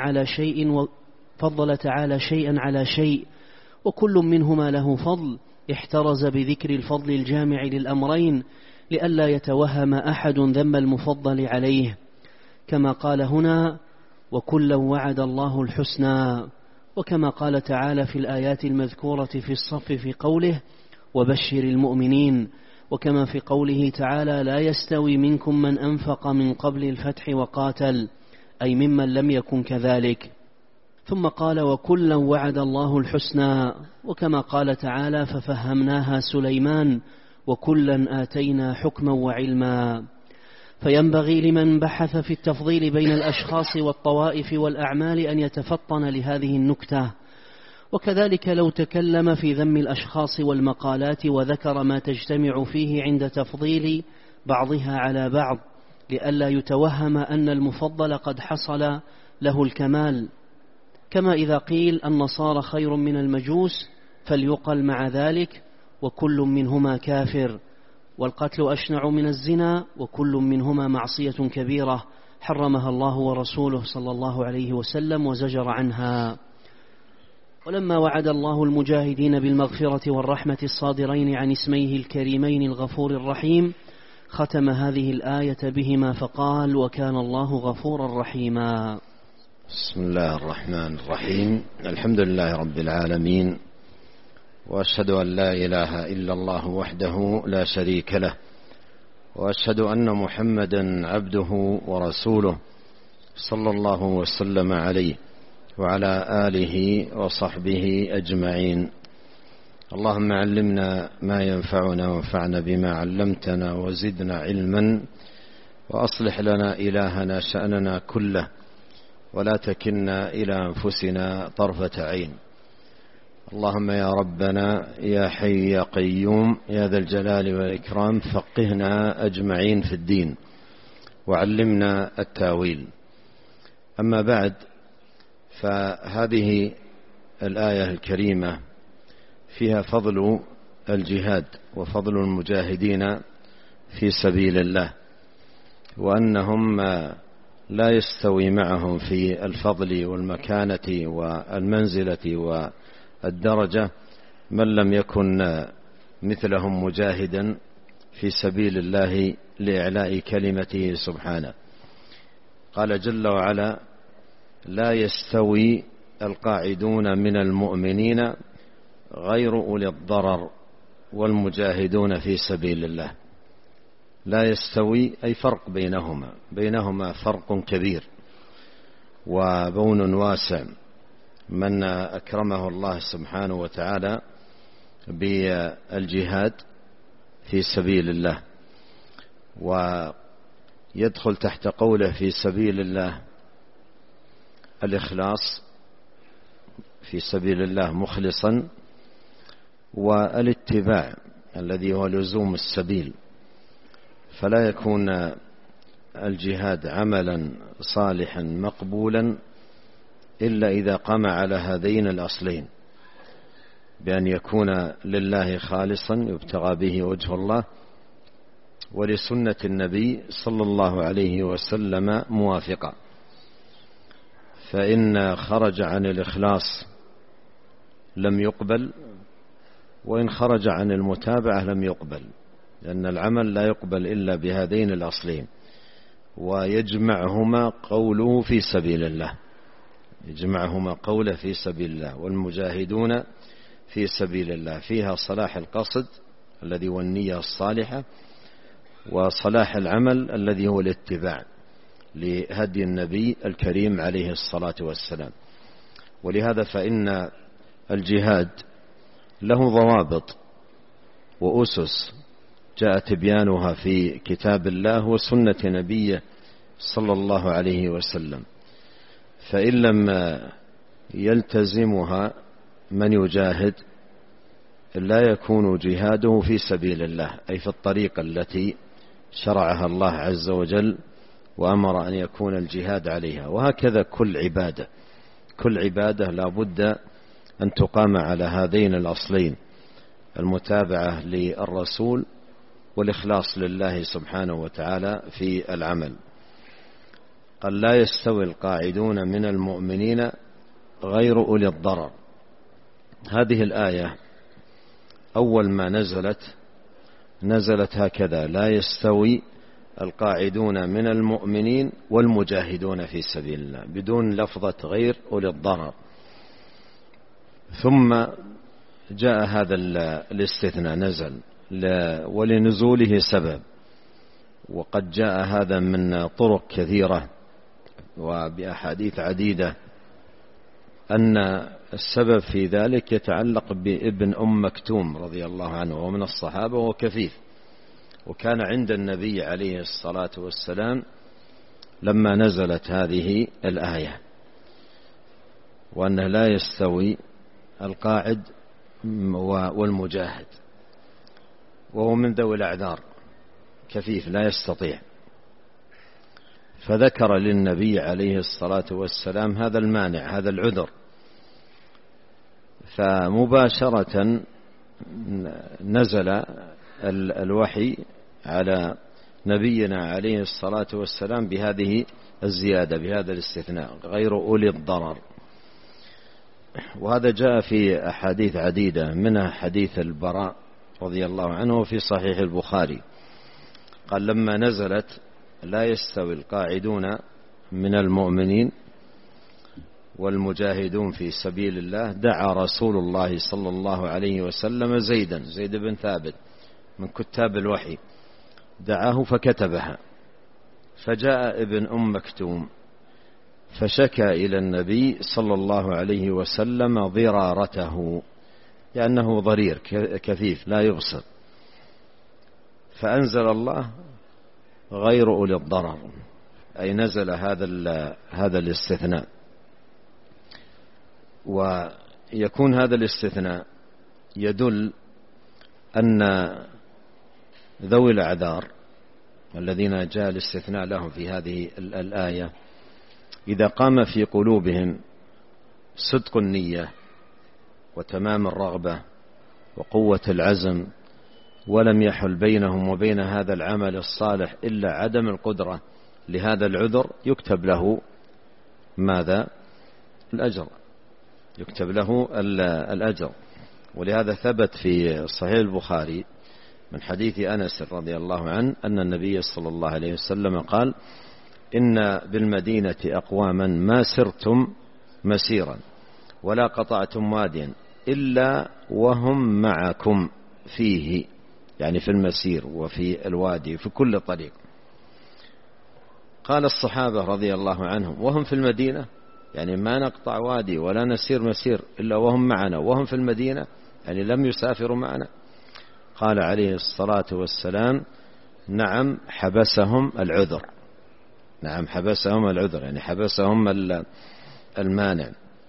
شيئا على شيء وكل منهما له فضل احترز بذكر الفضل الجامع للأمرين لئلا يتوهم أحد ذم المفضل عليه، كما قال هنا: وكلا وعد الله الحسنى، وكما قال تعالى في الآيات المذكورة في الصف في قوله: وبشر المؤمنين، وكما في قوله تعالى: لا يستوي منكم من أنفق من قبل الفتح وقاتل، أي ممن لم يكن كذلك. ثم قال: وكلا وعد الله الحسنى، وكما قال تعالى: ففهمناها سليمان وكلا آتينا حكما وعلما. فينبغي لمن بحث في التفضيل بين الأشخاص والطوائف والأعمال أن يتفطن لهذه النكتة. وكذلك لو تكلم في ذم الأشخاص والمقالات وذكر ما تجتمع فيه عند تفضيل بعضها على بعض لئلا يتوهم أن المفضل قد حصل له الكمال، كما إذا قيل النصارى خير من المجوس فليقل مع ذلك: وكل منهما كافر، والقتل أشنع من الزنا، وكل منهما معصية كبيرة حرمها الله ورسوله صلى الله عليه وسلم وزجر عنها. ولما وعد الله المجاهدين بالمغفرة والرحمة الصادرين عن اسميه الكريمين الغفور الرحيم ختم هذه الآية بهما فقال: وكان الله غفورا رحيما. بسم الله الرحمن الرحيم. الحمد لله رب العالمين، وأشهد أن لا إله إلا الله وحده لا شريك له، وأشهد أن محمدا عبده ورسوله صلى الله وسلم عليه وعلى آله وصحبه أجمعين. اللهم علمنا ما ينفعنا وانفعنا بما علمتنا وزدنا علما، وأصلح لنا إلهنا شأننا كله، ولا تكلنا إلى أنفسنا طرفة عين. اللهم يا ربنا يا حي يا قيوم يا ذا الجلال والإكرام فقهنا أجمعين في الدين وعلمنا التاويل. أما بعد، فهذه الآية الكريمة فيها فضل الجهاد وفضل المجاهدين في سبيل الله، وأنهم لا يستوي معهم في الفضل والمكانة والمنزلة والدرجة من لم يكن مثلهم مجاهدا في سبيل الله لإعلاء كلمته سبحانه. قال جل وعلا: لا يستوي القاعدون من المؤمنين غير أولي الضرر والمجاهدون في سبيل الله. لا يستوي أي فرق بينهما فرق كبير وبون واسع. من أكرمه الله سبحانه وتعالى بالجهاد في سبيل الله ويدخل تحت قوله في سبيل الله الإخلاص، في سبيل الله مخلصا، والاتباع الذي هو لزوم السبيل. فلا يكون الجهاد عملا صالحا مقبولا إلا إذا قام على هذين الأصلين، بأن يكون لله خالصا يبتغى به وجه الله، ولسنة النبي صلى الله عليه وسلم موافقا. فإن خرج عن الإخلاص لم يقبل، وإن خرج عن المتابعة لم يقبل، لأن العمل لا يقبل إلا بهذين الأصلين. ويجمعهما قوله في سبيل الله، يجمعهما قوله في سبيل الله. والمجاهدون في سبيل الله فيها صلاح القصد الذي هو النية الصالحة، وصلاح العمل الذي هو الاتباع لهدي النبي الكريم عليه الصلاة والسلام. ولهذا فإن الجهاد له ضوابط وأسس جاء تبيانها في كتاب الله وسنة نبيه صلى الله عليه وسلم، فإن لم يلتزمها من يجاهد لا يكون جهاده في سبيل الله، أي في الطريقة التي شرعها الله عز وجل وأمر أن يكون الجهاد عليها. وهكذا كل عبادة لا بد أن تقام على هذين الأصلين: المتابعة للرسول والإخلاص لله سبحانه وتعالى في العمل. قال: لا يستوي القاعدون من المؤمنين غير أولي الضرر. هذه الآية أول ما نزلت هكذا: لا يستوي القاعدون من المؤمنين والمجاهدون في سبيل الله، بدون لفظة غير أولي الضرر. ثم جاء هذا الاستثناء نزل ولنزوله سبب، وقد جاء هذا من طرق كثيرة وبأحاديث عديدة أن السبب في ذلك يتعلق بابن أم مكتوم رضي الله عنه، ومن الصحابة وكفيف، وكان عند النبي عليه الصلاة والسلام لما نزلت هذه الآية، وأنه لا يستوي القاعد والمجاهد، وهو من ذوي الأعذار، كفيف لا يستطيع. فذكر للنبي عليه الصلاة والسلام هذا المانع، هذا العذر، فمباشرة نزل الوحي على نبينا عليه الصلاة والسلام بهذه الزيادة، بهذا الاستثناء: غير أولي الضرر. وهذا جاء في أحاديث عديدة، منها حديث البراء رضي الله عنه في صحيح البخاري، قال: لما نزلت لا يستوي القاعدون من المؤمنين والمجاهدون في سبيل الله، دعا رسول الله صلى الله عليه وسلم زيد بن ثابت من كتاب الوحي، دعاه فكتبها، فجاء ابن أم مكتوم فشكى إلى النبي صلى الله عليه وسلم ضرارته، لأنه ضرير كفيف لا يبصر، فأنزل الله غير أولي الضرر، أي نزل هذا الاستثناء. ويكون هذا الاستثناء يدل أن ذوي الأعذار الذين جاء الاستثناء لهم في هذه الآية إذا قام في قلوبهم صدق النية وتمام الرغبة وقوة العزم، ولم يحل بينهم وبين هذا العمل الصالح إلا عدم القدرة لهذا العذر، يكتب له ماذا؟ الأجر، يكتب له الأجر. ولهذا ثبت في صحيح البخاري من حديث أنس رضي الله عنه أن النبي صلى الله عليه وسلم قال: إن بالمدينة أقواما ما سرتم مسيرا ولا قطعتم واديا إلا وهم معكم فيه، يعني في المسير وفي الوادي في كل طريق. قال الصحابة رضي الله عنهم: وهم في المدينة؟ يعني ما نقطع وادي ولا نسير مسير إلا وهم معنا وهم في المدينة، يعني لم يسافروا معنا؟ قال عليه الصلاة والسلام: نعم حبسهم العذر، نعم حبسهم العذر، يعني حبسهم المانع.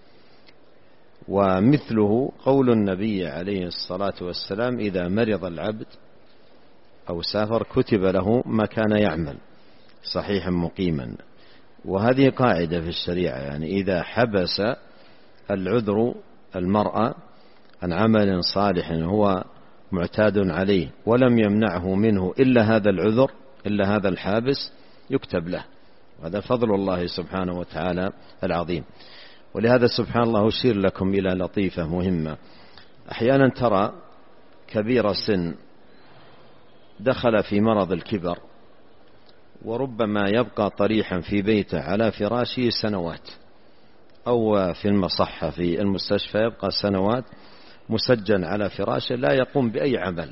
ومثله قول النبي عليه الصلاة والسلام: إذا مرض العبد أو سافر كتب له ما كان يعمل صحيحا مقيما. وهذه قاعدة في الشريعة، يعني إذا حبس العذر المرأة عن عمل صالح هو معتاد عليه ولم يمنعه منه إلا هذا العذر، إلا هذا الحابس، يكتب له. هذا فضل الله سبحانه وتعالى العظيم. ولهذا سبحان الله أشير لكم إلى لطيفة مهمة. أحيانا ترى كبير سن دخل في مرض الكبر وربما يبقى طريحا في بيته على فراشه سنوات، أو في المصحة في المستشفى يبقى سنوات مسجن على فراشه لا يقوم بأي عمل،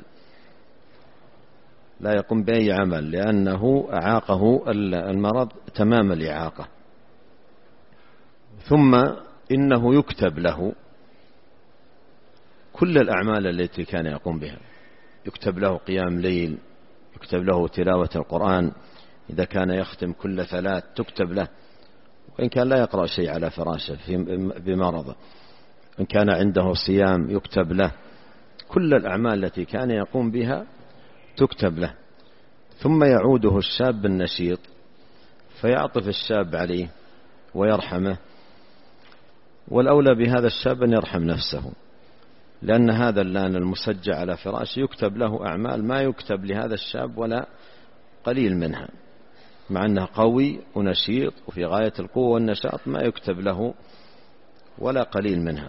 لا يقوم بأي عمل، لأنه أعاقه المرض تمام الإعاقة. ثم إنه يكتب له كل الأعمال التي كان يقوم بها، يكتب له قيام ليل، يكتب له تلاوة القرآن، إذا كان يختم كل 3 تكتب له، وإن كان لا يقرأ شيء على فراشه بمرضه، إن كان عنده صيام يكتب له، كل الأعمال التي كان يقوم بها تكتب له. ثم يعوده الشاب النشيط فيعطف الشاب عليه ويرحمه، والأولى بهذا الشاب أن يرحم نفسه، لأن هذا الآن المسجع على فراشه يكتب له أعمال ما يكتب لهذا الشاب ولا قليل منها، مع أنه قوي ونشيط وفي غاية القوة والنشاط، ما يكتب له ولا قليل منها،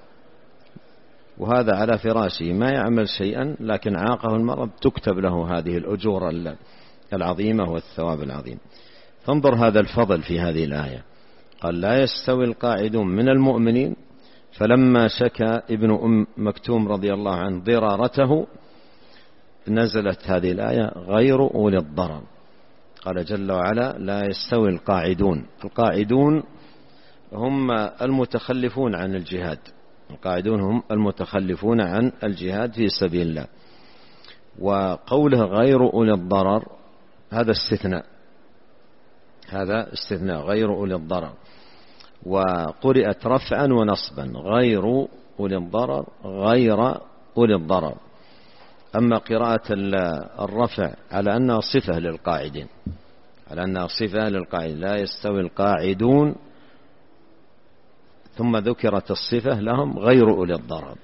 وهذا على فراشه ما يعمل شيئا، لكن عاقه المرض تكتب له هذه الأجور العظيمة والثواب العظيم. فانظر هذا الفضل في هذه الآية، قال لا يستوي القاعدون من المؤمنين، فلما شكى ابن أم مكتوم رضي الله عنه ضرارته نزلت هذه الآية غير أولي الضرر. قال جل وعلا لا يستوي القاعدون، القاعدون هم المتخلفون عن الجهاد، القاعدون هم المتخلفون عن الجهاد في سبيل الله. وقوله غير أولي الضرر هذا استثناء، هذا استثناء غير أولي الضرر، وقرئت رفعا ونصبا غير أولي الضرر غير أولي الضرر. أما قراءة الرفع على أنها صفة للقاعدين، على أنها صفة للقاعدين، لا يستوي القاعدون، ثم ذكرت الصفة لهم غير أولي الضرر،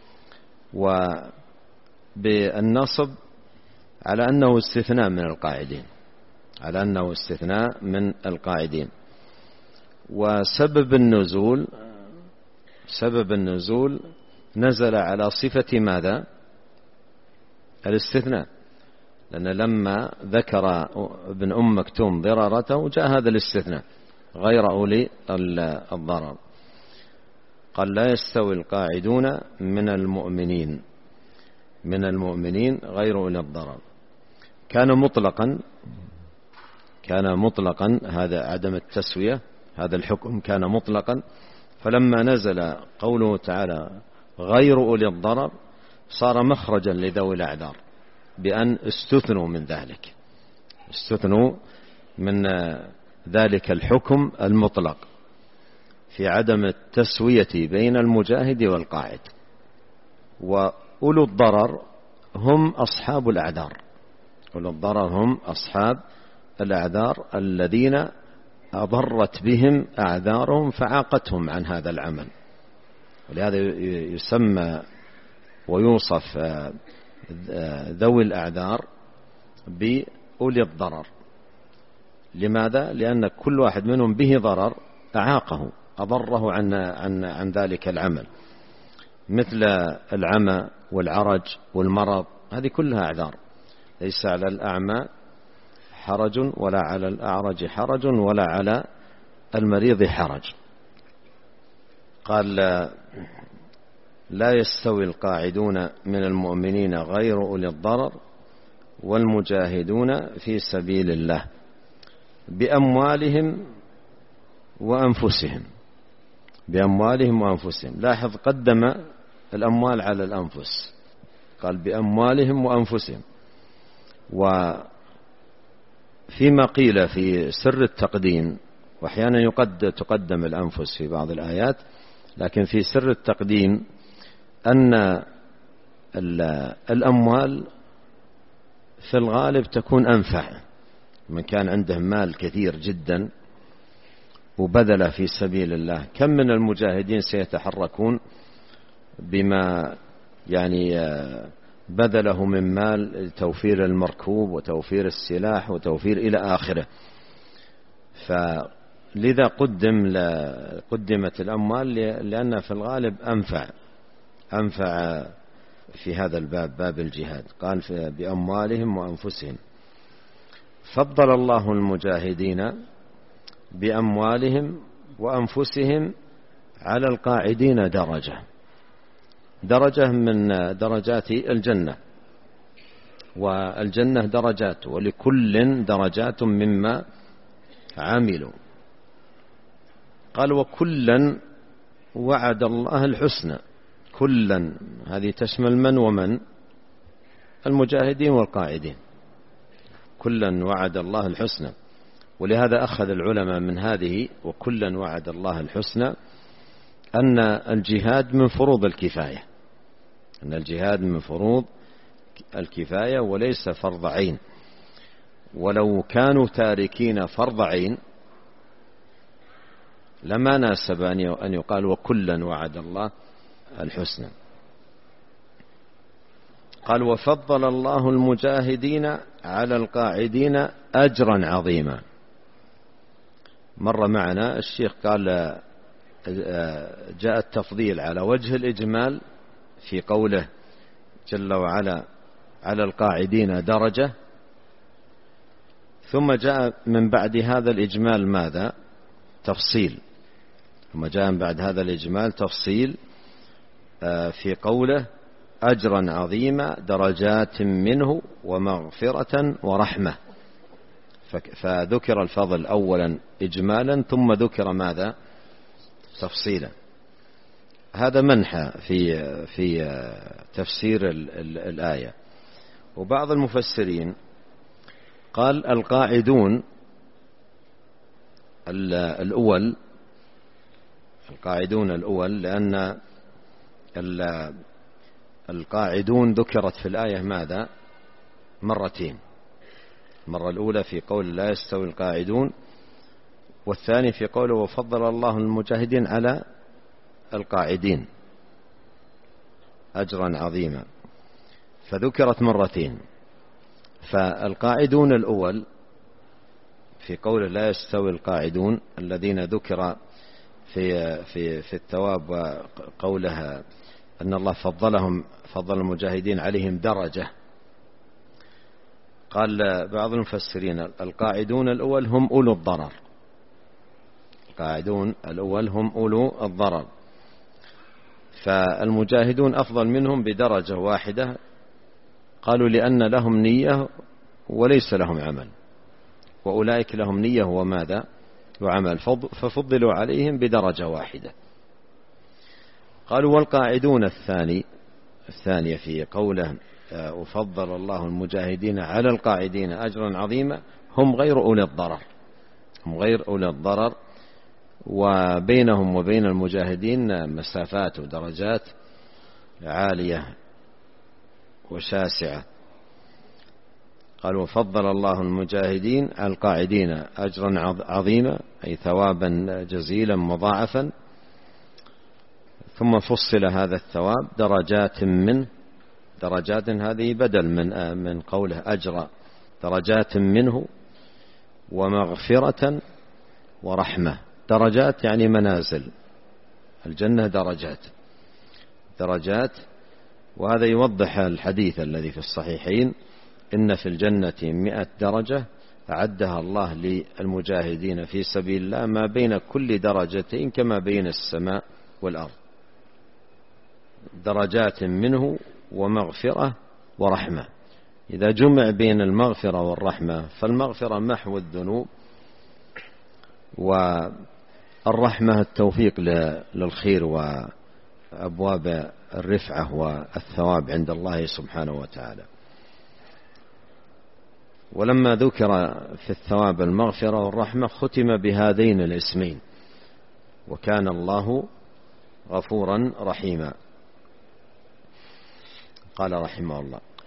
وبالنصب على أنه استثناء من القاعدين، على أنه استثناء من القاعدين. وسبب النزول، سبب النزول نزل على صفة ماذا؟ الاستثناء، لأن لما ذكر ابن أم مكتوم ضرارته جاء هذا الاستثناء غير أولي الضرر. قال لا يستوي القاعدون من المؤمنين، من المؤمنين غير أولي الضرر. كان مطلقا، كان مطلقا، هذا عدم التسوية، هذا الحكم كان مطلقا، فلما نزل قوله تعالى غير أولي الضرر صار مخرجا لذوي الأعذار، بأن استثنوا من ذلك، استثنوا من ذلك الحكم المطلق في عدم التسوية بين المجاهد والقاعد. وأولو الضرر هم أصحاب الأعذار، أولو الضرر هم أصحاب الأعذار الذين أضرت بهم أعذارهم فعاقتهم عن هذا العمل، ولهذا يسمى ويوصف ذوي الأعذار بأولي الضرر. لماذا؟ لأن كل واحد منهم به ضرر أعاقه، أضره عن ذلك العمل، مثل العمى والعرج والمرض، هذه كلها أعذار، ليس على الأعمى حرج ولا على الأعرج حرج ولا على المريض حرج. قال لا يستوي القاعدون من المؤمنين غير أولي الضرر والمجاهدون في سبيل الله بأموالهم وأنفسهم، بأموالهم وأنفسهم. لاحظ قدم الأموال على الأنفس، قال بأموالهم وأنفسهم. وفيما قيل في سر التقديم، وأحيانا تقدم الأنفس في بعض الآيات، لكن في سر التقديم أن الأموال في الغالب تكون أنفع. من كان عنده مال كثير جدا وبذل في سبيل الله، كم من المجاهدين سيتحركون بما بذله من مال توفير المركوب وتوفير السلاح وتوفير إلى آخره. فلذا قدمت الأموال لأنها في الغالب أنفع في هذا الباب، باب الجهاد. قال بأموالهم وأنفسهم. فضل الله المجاهدين بأموالهم وأنفسهم على القاعدين درجة من درجات الجنة، والجنة درجات، ولكل درجات مما عملوا. قال وكلا وعد الله الحسنى. كلا هذه تشمل من ومن؟ المجاهدين والقاعدين. كلا وعد الله الحسنى. ولهذا أخذ العلماء من هذه وكلا وعد الله الحسنى أن الجهاد من فروض الكفاية، أن الجهاد من فروض الكفاية وليس فرض عين. ولو كانوا تاركين فرض عين لما ناسب أن يقال وكلا وعد الله الحسنى. قال وفضل الله المجاهدين على القاعدين أجرا عظيما. مر معنا الشيخ قال جاء التفضيل على وجه الإجمال في قوله جل وعلا على القاعدين درجة، ثم جاء من بعد هذا الإجمال ماذا؟ تفصيل. ثم جاء من بعد هذا الإجمال تفصيل في قوله أجرا عظيما درجات منه ومغفرة ورحمة. فذكر الفضل أولا إجمالا ثم ذكر ماذا؟ تفصيلا. هذا منحى في تفسير الآية. وبعض المفسرين قال القاعدون الأول لأن القاعدون ذكرت في الآية ماذا؟ مرتين. المرة الأولى في قول لا يستوي القاعدون، والثاني في قوله وفضل الله المجاهدين على القاعدين أجرا عظيما، فذكرت مرتين. فالقاعدون الأول في قوله لا يستوي القاعدون الذين ذكر في الثواب وقولها أن الله فضل المجاهدين عليهم درجة. قال بعض المفسرين القاعدون الأول هم أولو الضرر. القاعدون الأول هم أولو الضرر، فالمجاهدون أفضل منهم بدرجة واحدة. قالوا لأن لهم نية وليس لهم عمل، وأولئك لهم نية وماذا؟ وعمل، ففضلوا عليهم بدرجة واحدة. قالوا والقاعدون الثانية في قوله وفضل الله المجاهدين على القاعدين أجرا عظيما هم غير أولي الضرر، وبينهم وبين المجاهدين مسافات ودرجات عالية وشاسعة. قالوا وفضل الله المجاهدين على القاعدين أجرا عظيما أي ثوابا جزيلا مضاعفا. ثم فصل هذا الثواب درجات منه، درجات هذه بدل من قوله أجر، درجات منه ومغفرة ورحمة. درجات يعني منازل، الجنة درجات. وهذا يوضح الحديث الذي في الصحيحين إن في الجنة 100 درجة أعدها الله للمجاهدين في سبيل الله ما بين كل درجتين كما بين السماء والأرض. درجات منه ومغفرة ورحمة. إذا جمع بين المغفرة والرحمة فالمغفرة محو الذنوب، والرحمة التوفيق للخير وأبواب الرفعة والثواب عند الله سبحانه وتعالى. ولما ذكر في الثواب المغفرة والرحمة ختم بهذين الاسمين وكان الله غفورا رحيما. قال رحمه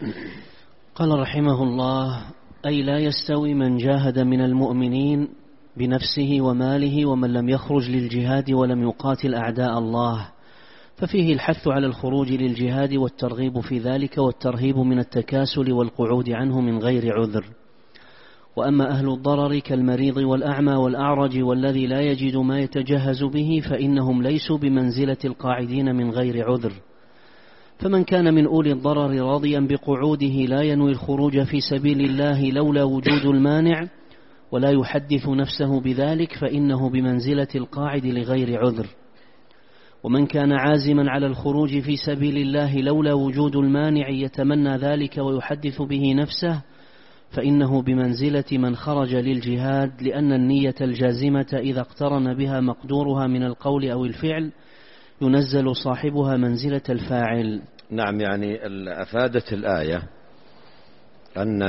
الله أي لا يستوي من جاهد من المؤمنين بنفسه وماله ومن لم يخرج للجهاد ولم يقاتل أعداء الله، ففيه الحث على الخروج للجهاد والترغيب في ذلك والترهيب من التكاسل والقعود عنه من غير عذر. وأما أهل الضرر كالمريض والأعمى والأعرج والذي لا يجد ما يتجهز به فإنهم ليسوا بمنزلة القاعدين من غير عذر، فمن كان من أولي الضرر راضيا بقعوده لا ينوي الخروج في سبيل الله لولا وجود المانع ولا يحدث نفسه بذلك فإنه بمنزلة القاعد لغير عذر. ومن كان عازما على الخروج في سبيل الله لولا وجود المانع يتمنى ذلك ويحدث به نفسه فإنه بمنزلة من خرج للجهاد، لأن النية الجازمة إذا اقترن بها مقدورها من القول أو الفعل ينزل صاحبها منزلة الفاعل. نعم، يعني أفادت الآية أن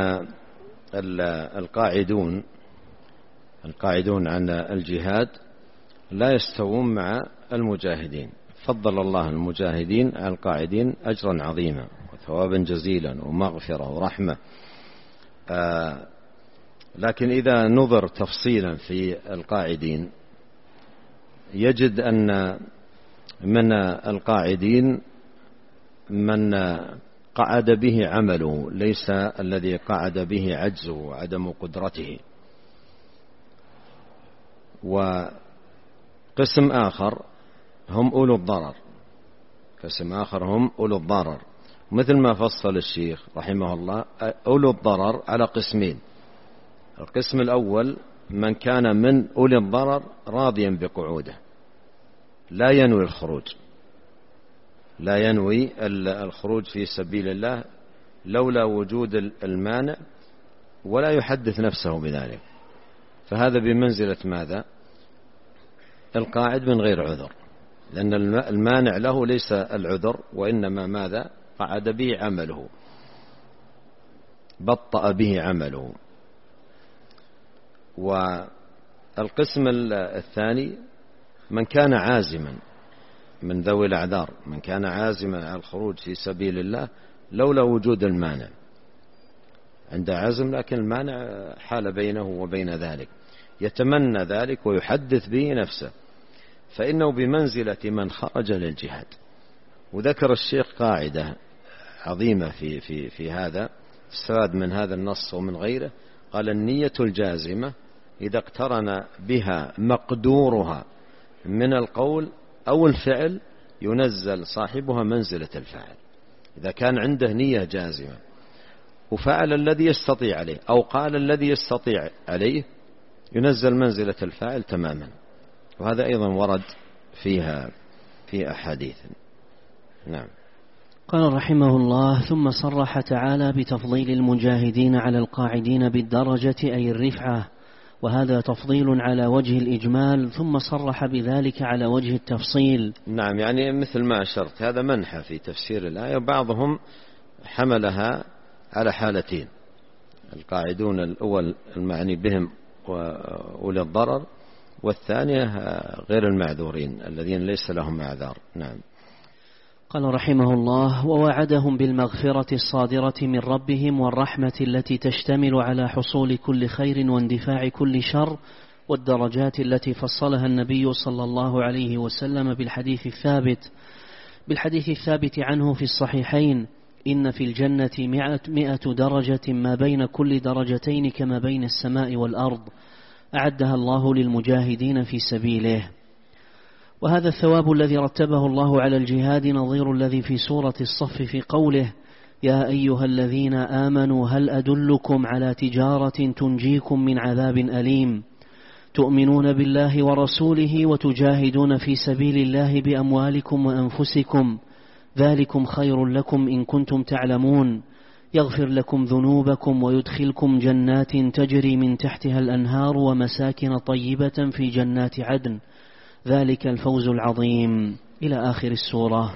القاعدون عن الجهاد لا يستوون مع المجاهدين. فضل الله المجاهدين على القاعدين أجرا عظيما وثوابا جزيلا ومغفرة ورحمة. لكن إذا نظر تفصيلا في القاعدين يجد أن من القاعدين من قعد به عمله ليس الذي قعد به عجزه وعدم قدرته. وقسم آخر هم أولو الضرر، مثل ما فصل الشيخ رحمه الله أولو الضرر على قسمين. القسم الأول من كان من أولي الضرر راضيا بقعوده لا ينوي الخروج في سبيل الله لولا وجود المانع ولا يحدث نفسه بذلك، فهذا بمنزلة ماذا؟ القاعد من غير عذر، لأن المانع له ليس العذر وإنما ماذا؟ قعد به عمله، بطأ به عمله. والقسم الثاني من كان عازما من ذوي الأعذار، من كان عازما على الخروج في سبيل الله لولا وجود المانع، عنده عزم لكن المانع حال بينه وبين ذلك، يتمنى ذلك ويحدث به نفسه، فإنه بمنزلة من خرج للجهاد. وذكر الشيخ قاعدة عظيمة في هذا استفاد من هذا النص ومن غيره، قال النية الجازمة إذا اقترن بها مقدورها من القول أو الفعل ينزل صاحبها منزلة الفاعل. إذا كان عنده نية جازمة وفعل الذي يستطيع عليه أو قال الذي يستطيع عليه ينزل منزلة الفاعل تماما. وهذا أيضا ورد فيها في أحاديث. نعم. قال رحمه الله: ثم صرح تعالى بتفضيل المجاهدين على القاعدين بالدرجة أي الرفعة، وهذا تفضيل على وجه الإجمال، ثم صرح بذلك على وجه التفصيل. نعم، يعني مثل ما أشرت هذا منحى في تفسير الآية، بعضهم حملها على حالتين: القاعدون الأول المعني بهم وأولي الضرر، والثانية غير المعذورين الذين ليس لهم أعذار. نعم. قال رحمه الله: ووعدهم بالمغفرة الصادرة من ربهم والرحمة التي تشتمل على حصول كل خير واندفاع كل شر، والدرجات التي فصلها النبي صلى الله عليه وسلم بالحديث الثابت عنه في الصحيحين: إن في الجنة 100 درجة ما بين كل درجتين كما بين السماء والأرض، أعدها الله للمجاهدين في سبيله. وهذا الثواب الذي رتبه الله على الجهاد نظير الذي في سورة الصف في قوله: يا أيها الذين آمنوا هل أدلكم على تجارة تنجيكم من عذاب أليم تؤمنون بالله ورسوله وتجاهدون في سبيل الله بأموالكم وأنفسكم ذلكم خير لكم إن كنتم تعلمون يغفر لكم ذنوبكم ويدخلكم جنات تجري من تحتها الأنهار ومساكن طيبة في جنات عدن ذلك الفوز العظيم، إلى آخر السورة.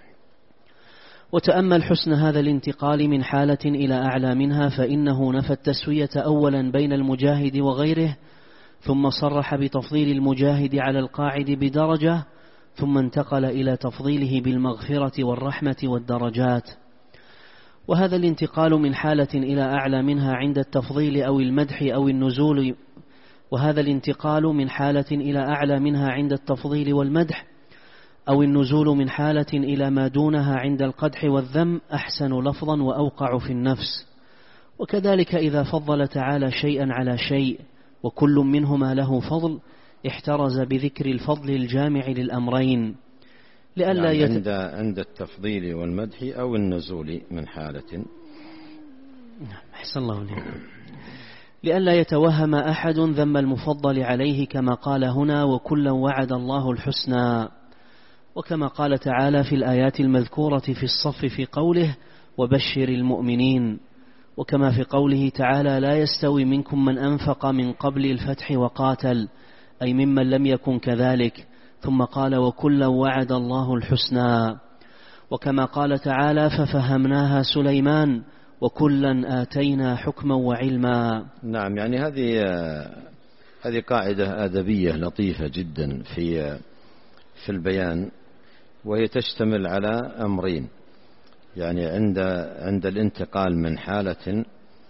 وتأمل حسن هذا الانتقال من حالة إلى أعلى منها، فإنه نفى التسوية أولا بين المجاهد وغيره، ثم صرح بتفضيل المجاهد على القاعد بدرجة، ثم انتقل إلى تفضيله بالمغفرة والرحمة والدرجات. وهذا الانتقال من حالة إلى أعلى منها عند التفضيل أو المدح أو النزول وهذا الانتقال من حالة إلى أعلى منها عند التفضيل والمدح أو النزول من حالة إلى ما دونها عند القدح والذم أحسن لفظا وأوقع في النفس. وكذلك إذا فضل تعالى شيئا على شيء وكل منهما له فضل احترز بذكر الفضل الجامع للأمرين، لئلا يعني عند التفضيل والمدح أو النزول من حالة. أحسن الله عليكم. لئلا يتوهم أحد ذم المفضل عليه كما قال هنا وكلا وعد الله الحسنى، وكما قال تعالى في الآيات المذكورة في الصف في قوله وبشر المؤمنين، وكما في قوله تعالى لا يستوي منكم من أنفق من قبل الفتح وقاتل، أي ممن لم يكن كذلك، ثم قال وكلا وعد الله الحسنى. وكما قال تعالى ففهمناها سليمان وكلا آتينا حكما وعلما. نعم، يعني هذه قاعدة أدبية لطيفة جدا في البيان، وهي تشتمل على أمرين. يعني عند الانتقال من حالة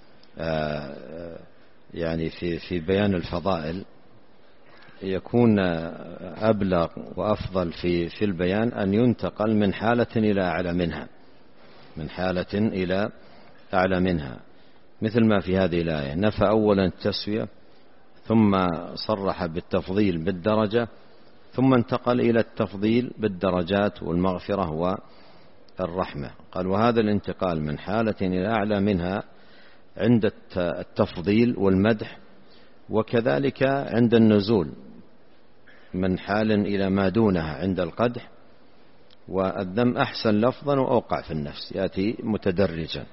يعني في بيان الفضائل يكون أبلغ وأفضل في البيان أن ينتقل من حالة إلى أعلى منها، من حالة إلى أعلى منها، مثل ما في هذه الآية نفى أولا التسوية ثم صرح بالتفضيل بالدرجة، ثم انتقل إلى التفضيل بالدرجات والمغفرة والرحمة. قال وهذا الانتقال من حالة إلى أعلى منها عند التفضيل والمدح، وكذلك عند النزول من حال إلى ما دونها عند القدح والذم أحسن لفظا وأوقع في النفس، يأتي متدرجا.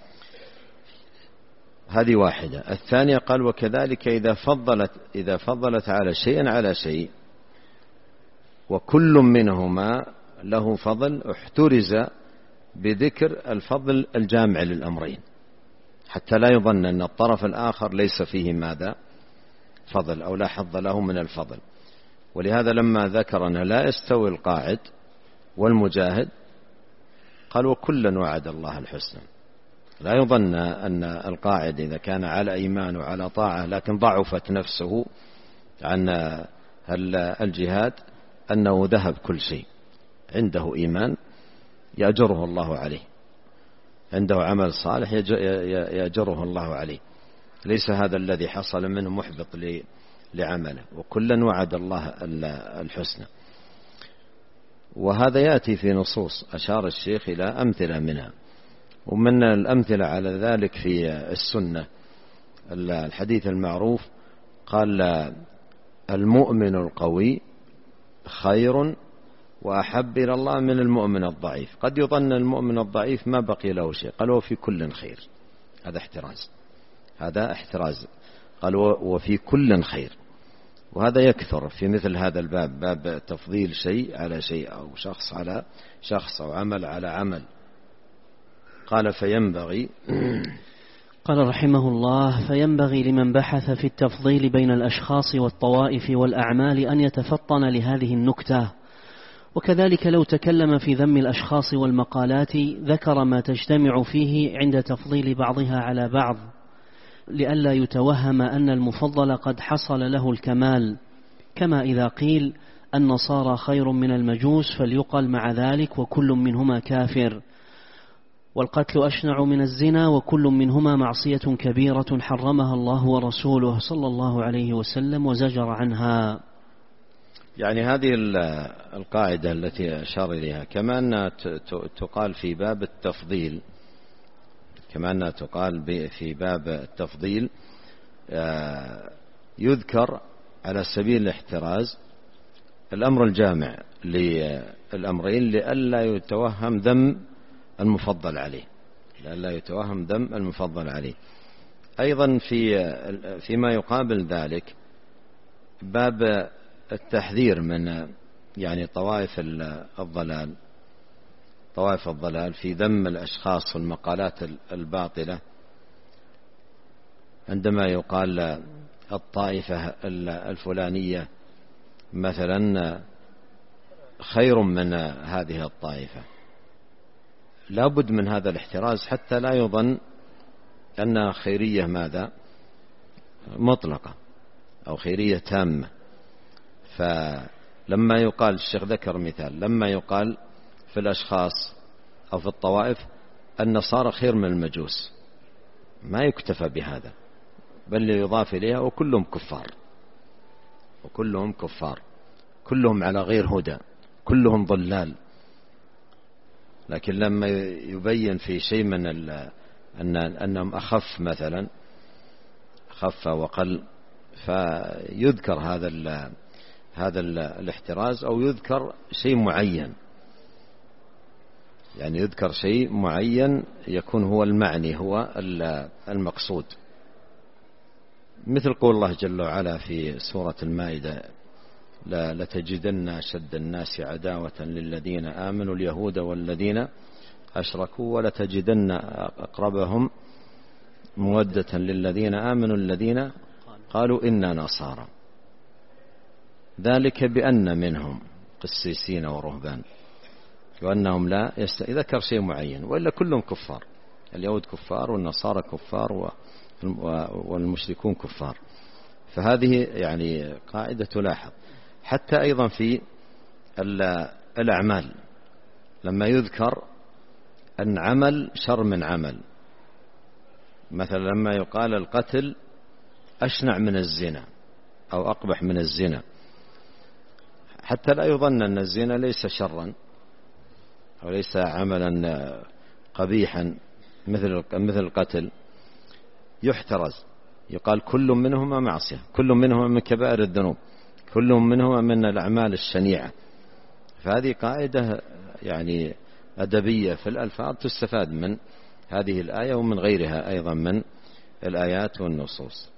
هذه واحدة. الثانية قال وكذلك إذا فضلت على شيء على شيء وكل منهما له فضل احترز بذكر الفضل الجامع للأمرين، حتى لا يظن أن الطرف الآخر ليس فيه ماذا فضل أو لا حظ له من الفضل. ولهذا لما ذكر أن لا يستوي القاعد والمجاهد قال وكلا وعد الله الحسنى. لا يظن أن القاعد إذا كان على إيمان وعلى طاعة لكن ضعفت نفسه عن الجهاد أنه ذهب كل شيء. عنده إيمان يأجره الله عليه، عنده عمل صالح يأجره الله عليه، ليس هذا الذي حصل منه محبط لعمله. وكلا وعد الله الحسنى. وهذا يأتي في نصوص أشار الشيخ إلى أمثلة منها، ومن الأمثلة على ذلك في السنة الحديث المعروف قال المؤمن القوي خير وأحب إلى الله من المؤمن الضعيف. قد يظن المؤمن الضعيف ما بقي له شيء، قال وفي كل خير. هذا احتراز. قال وفي كل خير. وهذا يكثر في مثل هذا الباب، باب تفضيل شيء على شيء أو شخص على شخص أو عمل على عمل. قال فينبغي قال رحمه الله فينبغي لمن بحث في التفضيل بين الأشخاص والطوائف والأعمال أن يتفطن لهذه النكتة. وكذلك لو تكلم في ذم الأشخاص والمقالات ذكر ما تجتمع فيه عند تفضيل بعضها على بعض، لئلا يتوهم أن المفضل قد حصل له الكمال، كما إذا قيل النصارى خير من المجوس فليقل مع ذلك وكل منهما كافر، والقتل أشنع من الزنا وكل منهما معصية كبيرة حرمها الله ورسوله صلى الله عليه وسلم وزجر عنها. يعني هذه القاعدة التي أشار إليها كما أنها تقال في باب التفضيل، في باب التفضيل يذكر على سبيل الاحتراز الأمر الجامع للأمرين لئلا يتوهم ذم المفضل عليه. أيضا فيما يقابل ذلك باب التحذير من يعني طوائف الضلال في ذم الأشخاص والمقالات الباطلة، عندما يقال الطائفة الفلانية مثلا خير من هذه الطائفة، لا بد من هذا الاحتراز حتى لا يظن أن خيرية ماذا مطلقة أو خيرية تامة. فلما يقال الشيخ ذكر مثال، لما يقال في الأشخاص أو في الطوائف النصارى خير من المجوس ما يكتفى بهذا، بل يضاف إليها وكلهم كفار، كلهم على غير هدى، كلهم ضلال. لكن لما يبين في شيء من أنهم أخف مثلا، خف وقل، فيذكر هذا الاحتراز، أو يذكر شيء معين، يعني يذكر شيء معين يكون هو المعني، هو المقصود. مثل قول الله جل وعلا في سورة المائدة: لتجدن أشد الناس عداوة للذين آمنوا اليهود والذين أشركوا ولتجدن أقربهم مودة للذين آمنوا الذين قالوا إنا نصارى، ذلك بأن منهم قسيسين ورهبان وأنهم لا ذكر شيء معين، وإلا كلهم كفار، اليهود كفار والنصارى كفار والمشركون كفار. فهذه يعني قاعدة تلاحظ. حتى أيضا في الأعمال لما يذكر أن عمل شر من عمل، مثلا لما يقال القتل أشنع من الزنا أو أقبح من الزنا، حتى لا يظن أن الزنا ليس شرا أو ليس عملا قبيحا مثل القتل، يحترز، يقال كل منهما معصية، كل منهما من كبائر الذنوب، كل منهما من الأعمال الشنيعة. فهذه قاعدة يعني أدبية في الألفاظ تستفاد من هذه الآية ومن غيرها أيضا من الآيات والنصوص.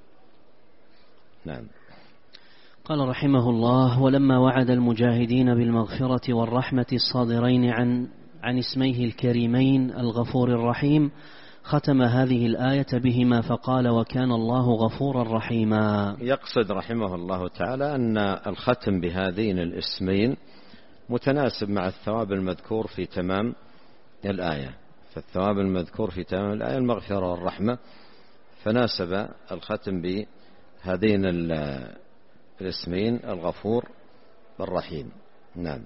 نعم. قال رحمه الله: ولما وعد المجاهدين بالمغفرة والرحمة الصادرين عن اسميه الكريمين الغفور الرحيم، ختم هذه الآية بهما فقال: وكان الله غفورا رحيما. يقصد رحمه الله تعالى أن الختم بهذين الاسمين متناسب مع الثواب المذكور في تمام الآية، فالثواب المذكور في تمام الآية المغفرة والرحمة، فناسب الختم بهذين الاسمين الغفور والرحيم. نعم.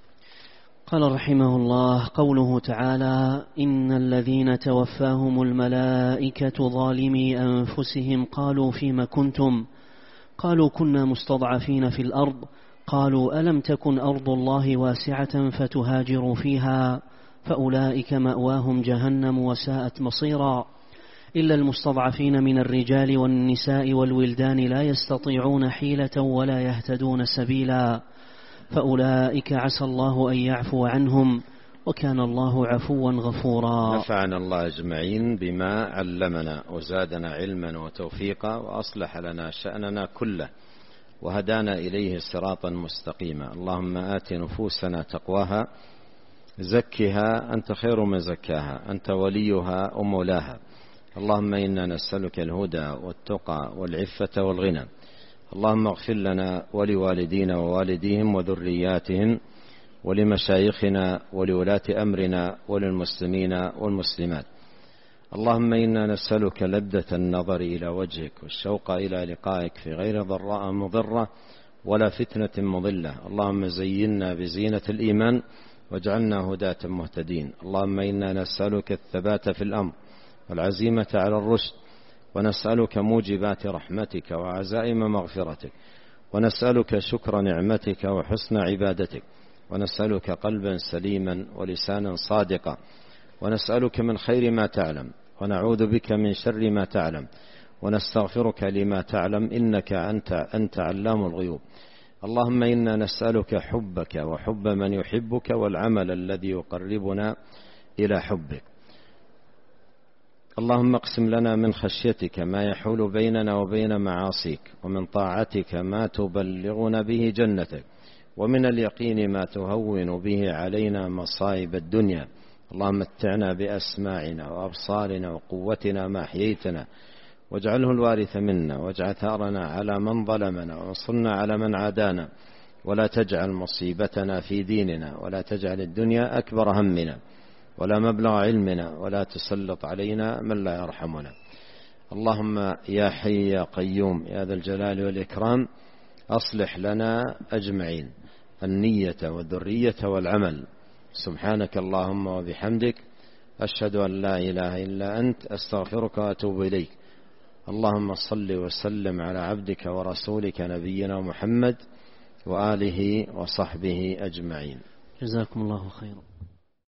قال رحمه الله: قوله تعالى: إن الذين توفاهم الملائكة ظالمي أنفسهم قالوا فيما كنتم؟ قالوا كنا مستضعفين في الأرض. قالوا ألم تكن أرض الله واسعة فتهاجروا فيها فأولئك مأواهم جهنم وساءت مصيرا. إلا المستضعفين من الرجال والنساء والولدان لا يستطيعون حيلة ولا يهتدون سبيلا فأولئك عسى الله أن يعفو عنهم وكان الله عفوا غفورا. نفعنا الله أجمعين بما علمنا وزادنا علما وتوفيقا وأصلح لنا شأننا كله وهدانا إليه صراطا مستقيما. اللهم آت نفوسنا تقواها زكها أنت خير من زكاها أنت وليها ومولاها. اللهم إنا نسألك الهدى والتقى والعفة والغنى. اللهم اغفر لنا ولوالدينا ووالديهم وذرياتهم ولمشايخنا ولولاة أمرنا وللمسلمين والمسلمات. اللهم إنا نسألك لذة النظر إلى وجهك والشوق إلى لقائك في غير ضراء مضرة ولا فتنة مضلة. اللهم زينا بزينة الإيمان واجعلنا هداة مهتدين. اللهم إنا نسألك الثبات في الأمر والعزيمة على الرشد ونسألك موجبات رحمتك وعزائم مغفرتك ونسألك شكر نعمتك وحسن عبادتك ونسألك قلبا سليما ولسانا صادقا ونسألك من خير ما تعلم ونعوذ بك من شر ما تعلم ونستغفرك لما تعلم إنك أنت علام الغيوب. اللهم إنا نسألك حبك وحب من يحبك والعمل الذي يقربنا إلى حبك. اللهم اقسم لنا من خشيتك ما يحول بيننا وبين معاصيك ومن طاعتك ما تبلغنا به جنتك ومن اليقين ما تهون به علينا مصائب الدنيا. اللهم متعنا بأسماعنا وأبصارنا وقوتنا ما أحييتنا واجعله الوارث منا واجعل ثارنا على من ظلمنا وانصرنا على من عادانا ولا تجعل مصيبتنا في ديننا ولا تجعل الدنيا أكبر همنا ولا مبلغ علمنا ولا تسلط علينا من لا يرحمنا. اللهم يا حي يا قيوم يا ذا الجلال والإكرام أصلح لنا أجمعين النية والذرية والعمل. سبحانك اللهم وبحمدك أشهد أن لا إله إلا أنت أستغفرك وأتوب إليك. اللهم صل وسلم على عبدك ورسولك نبينا محمد وآله وصحبه أجمعين. جزاكم الله خيرا.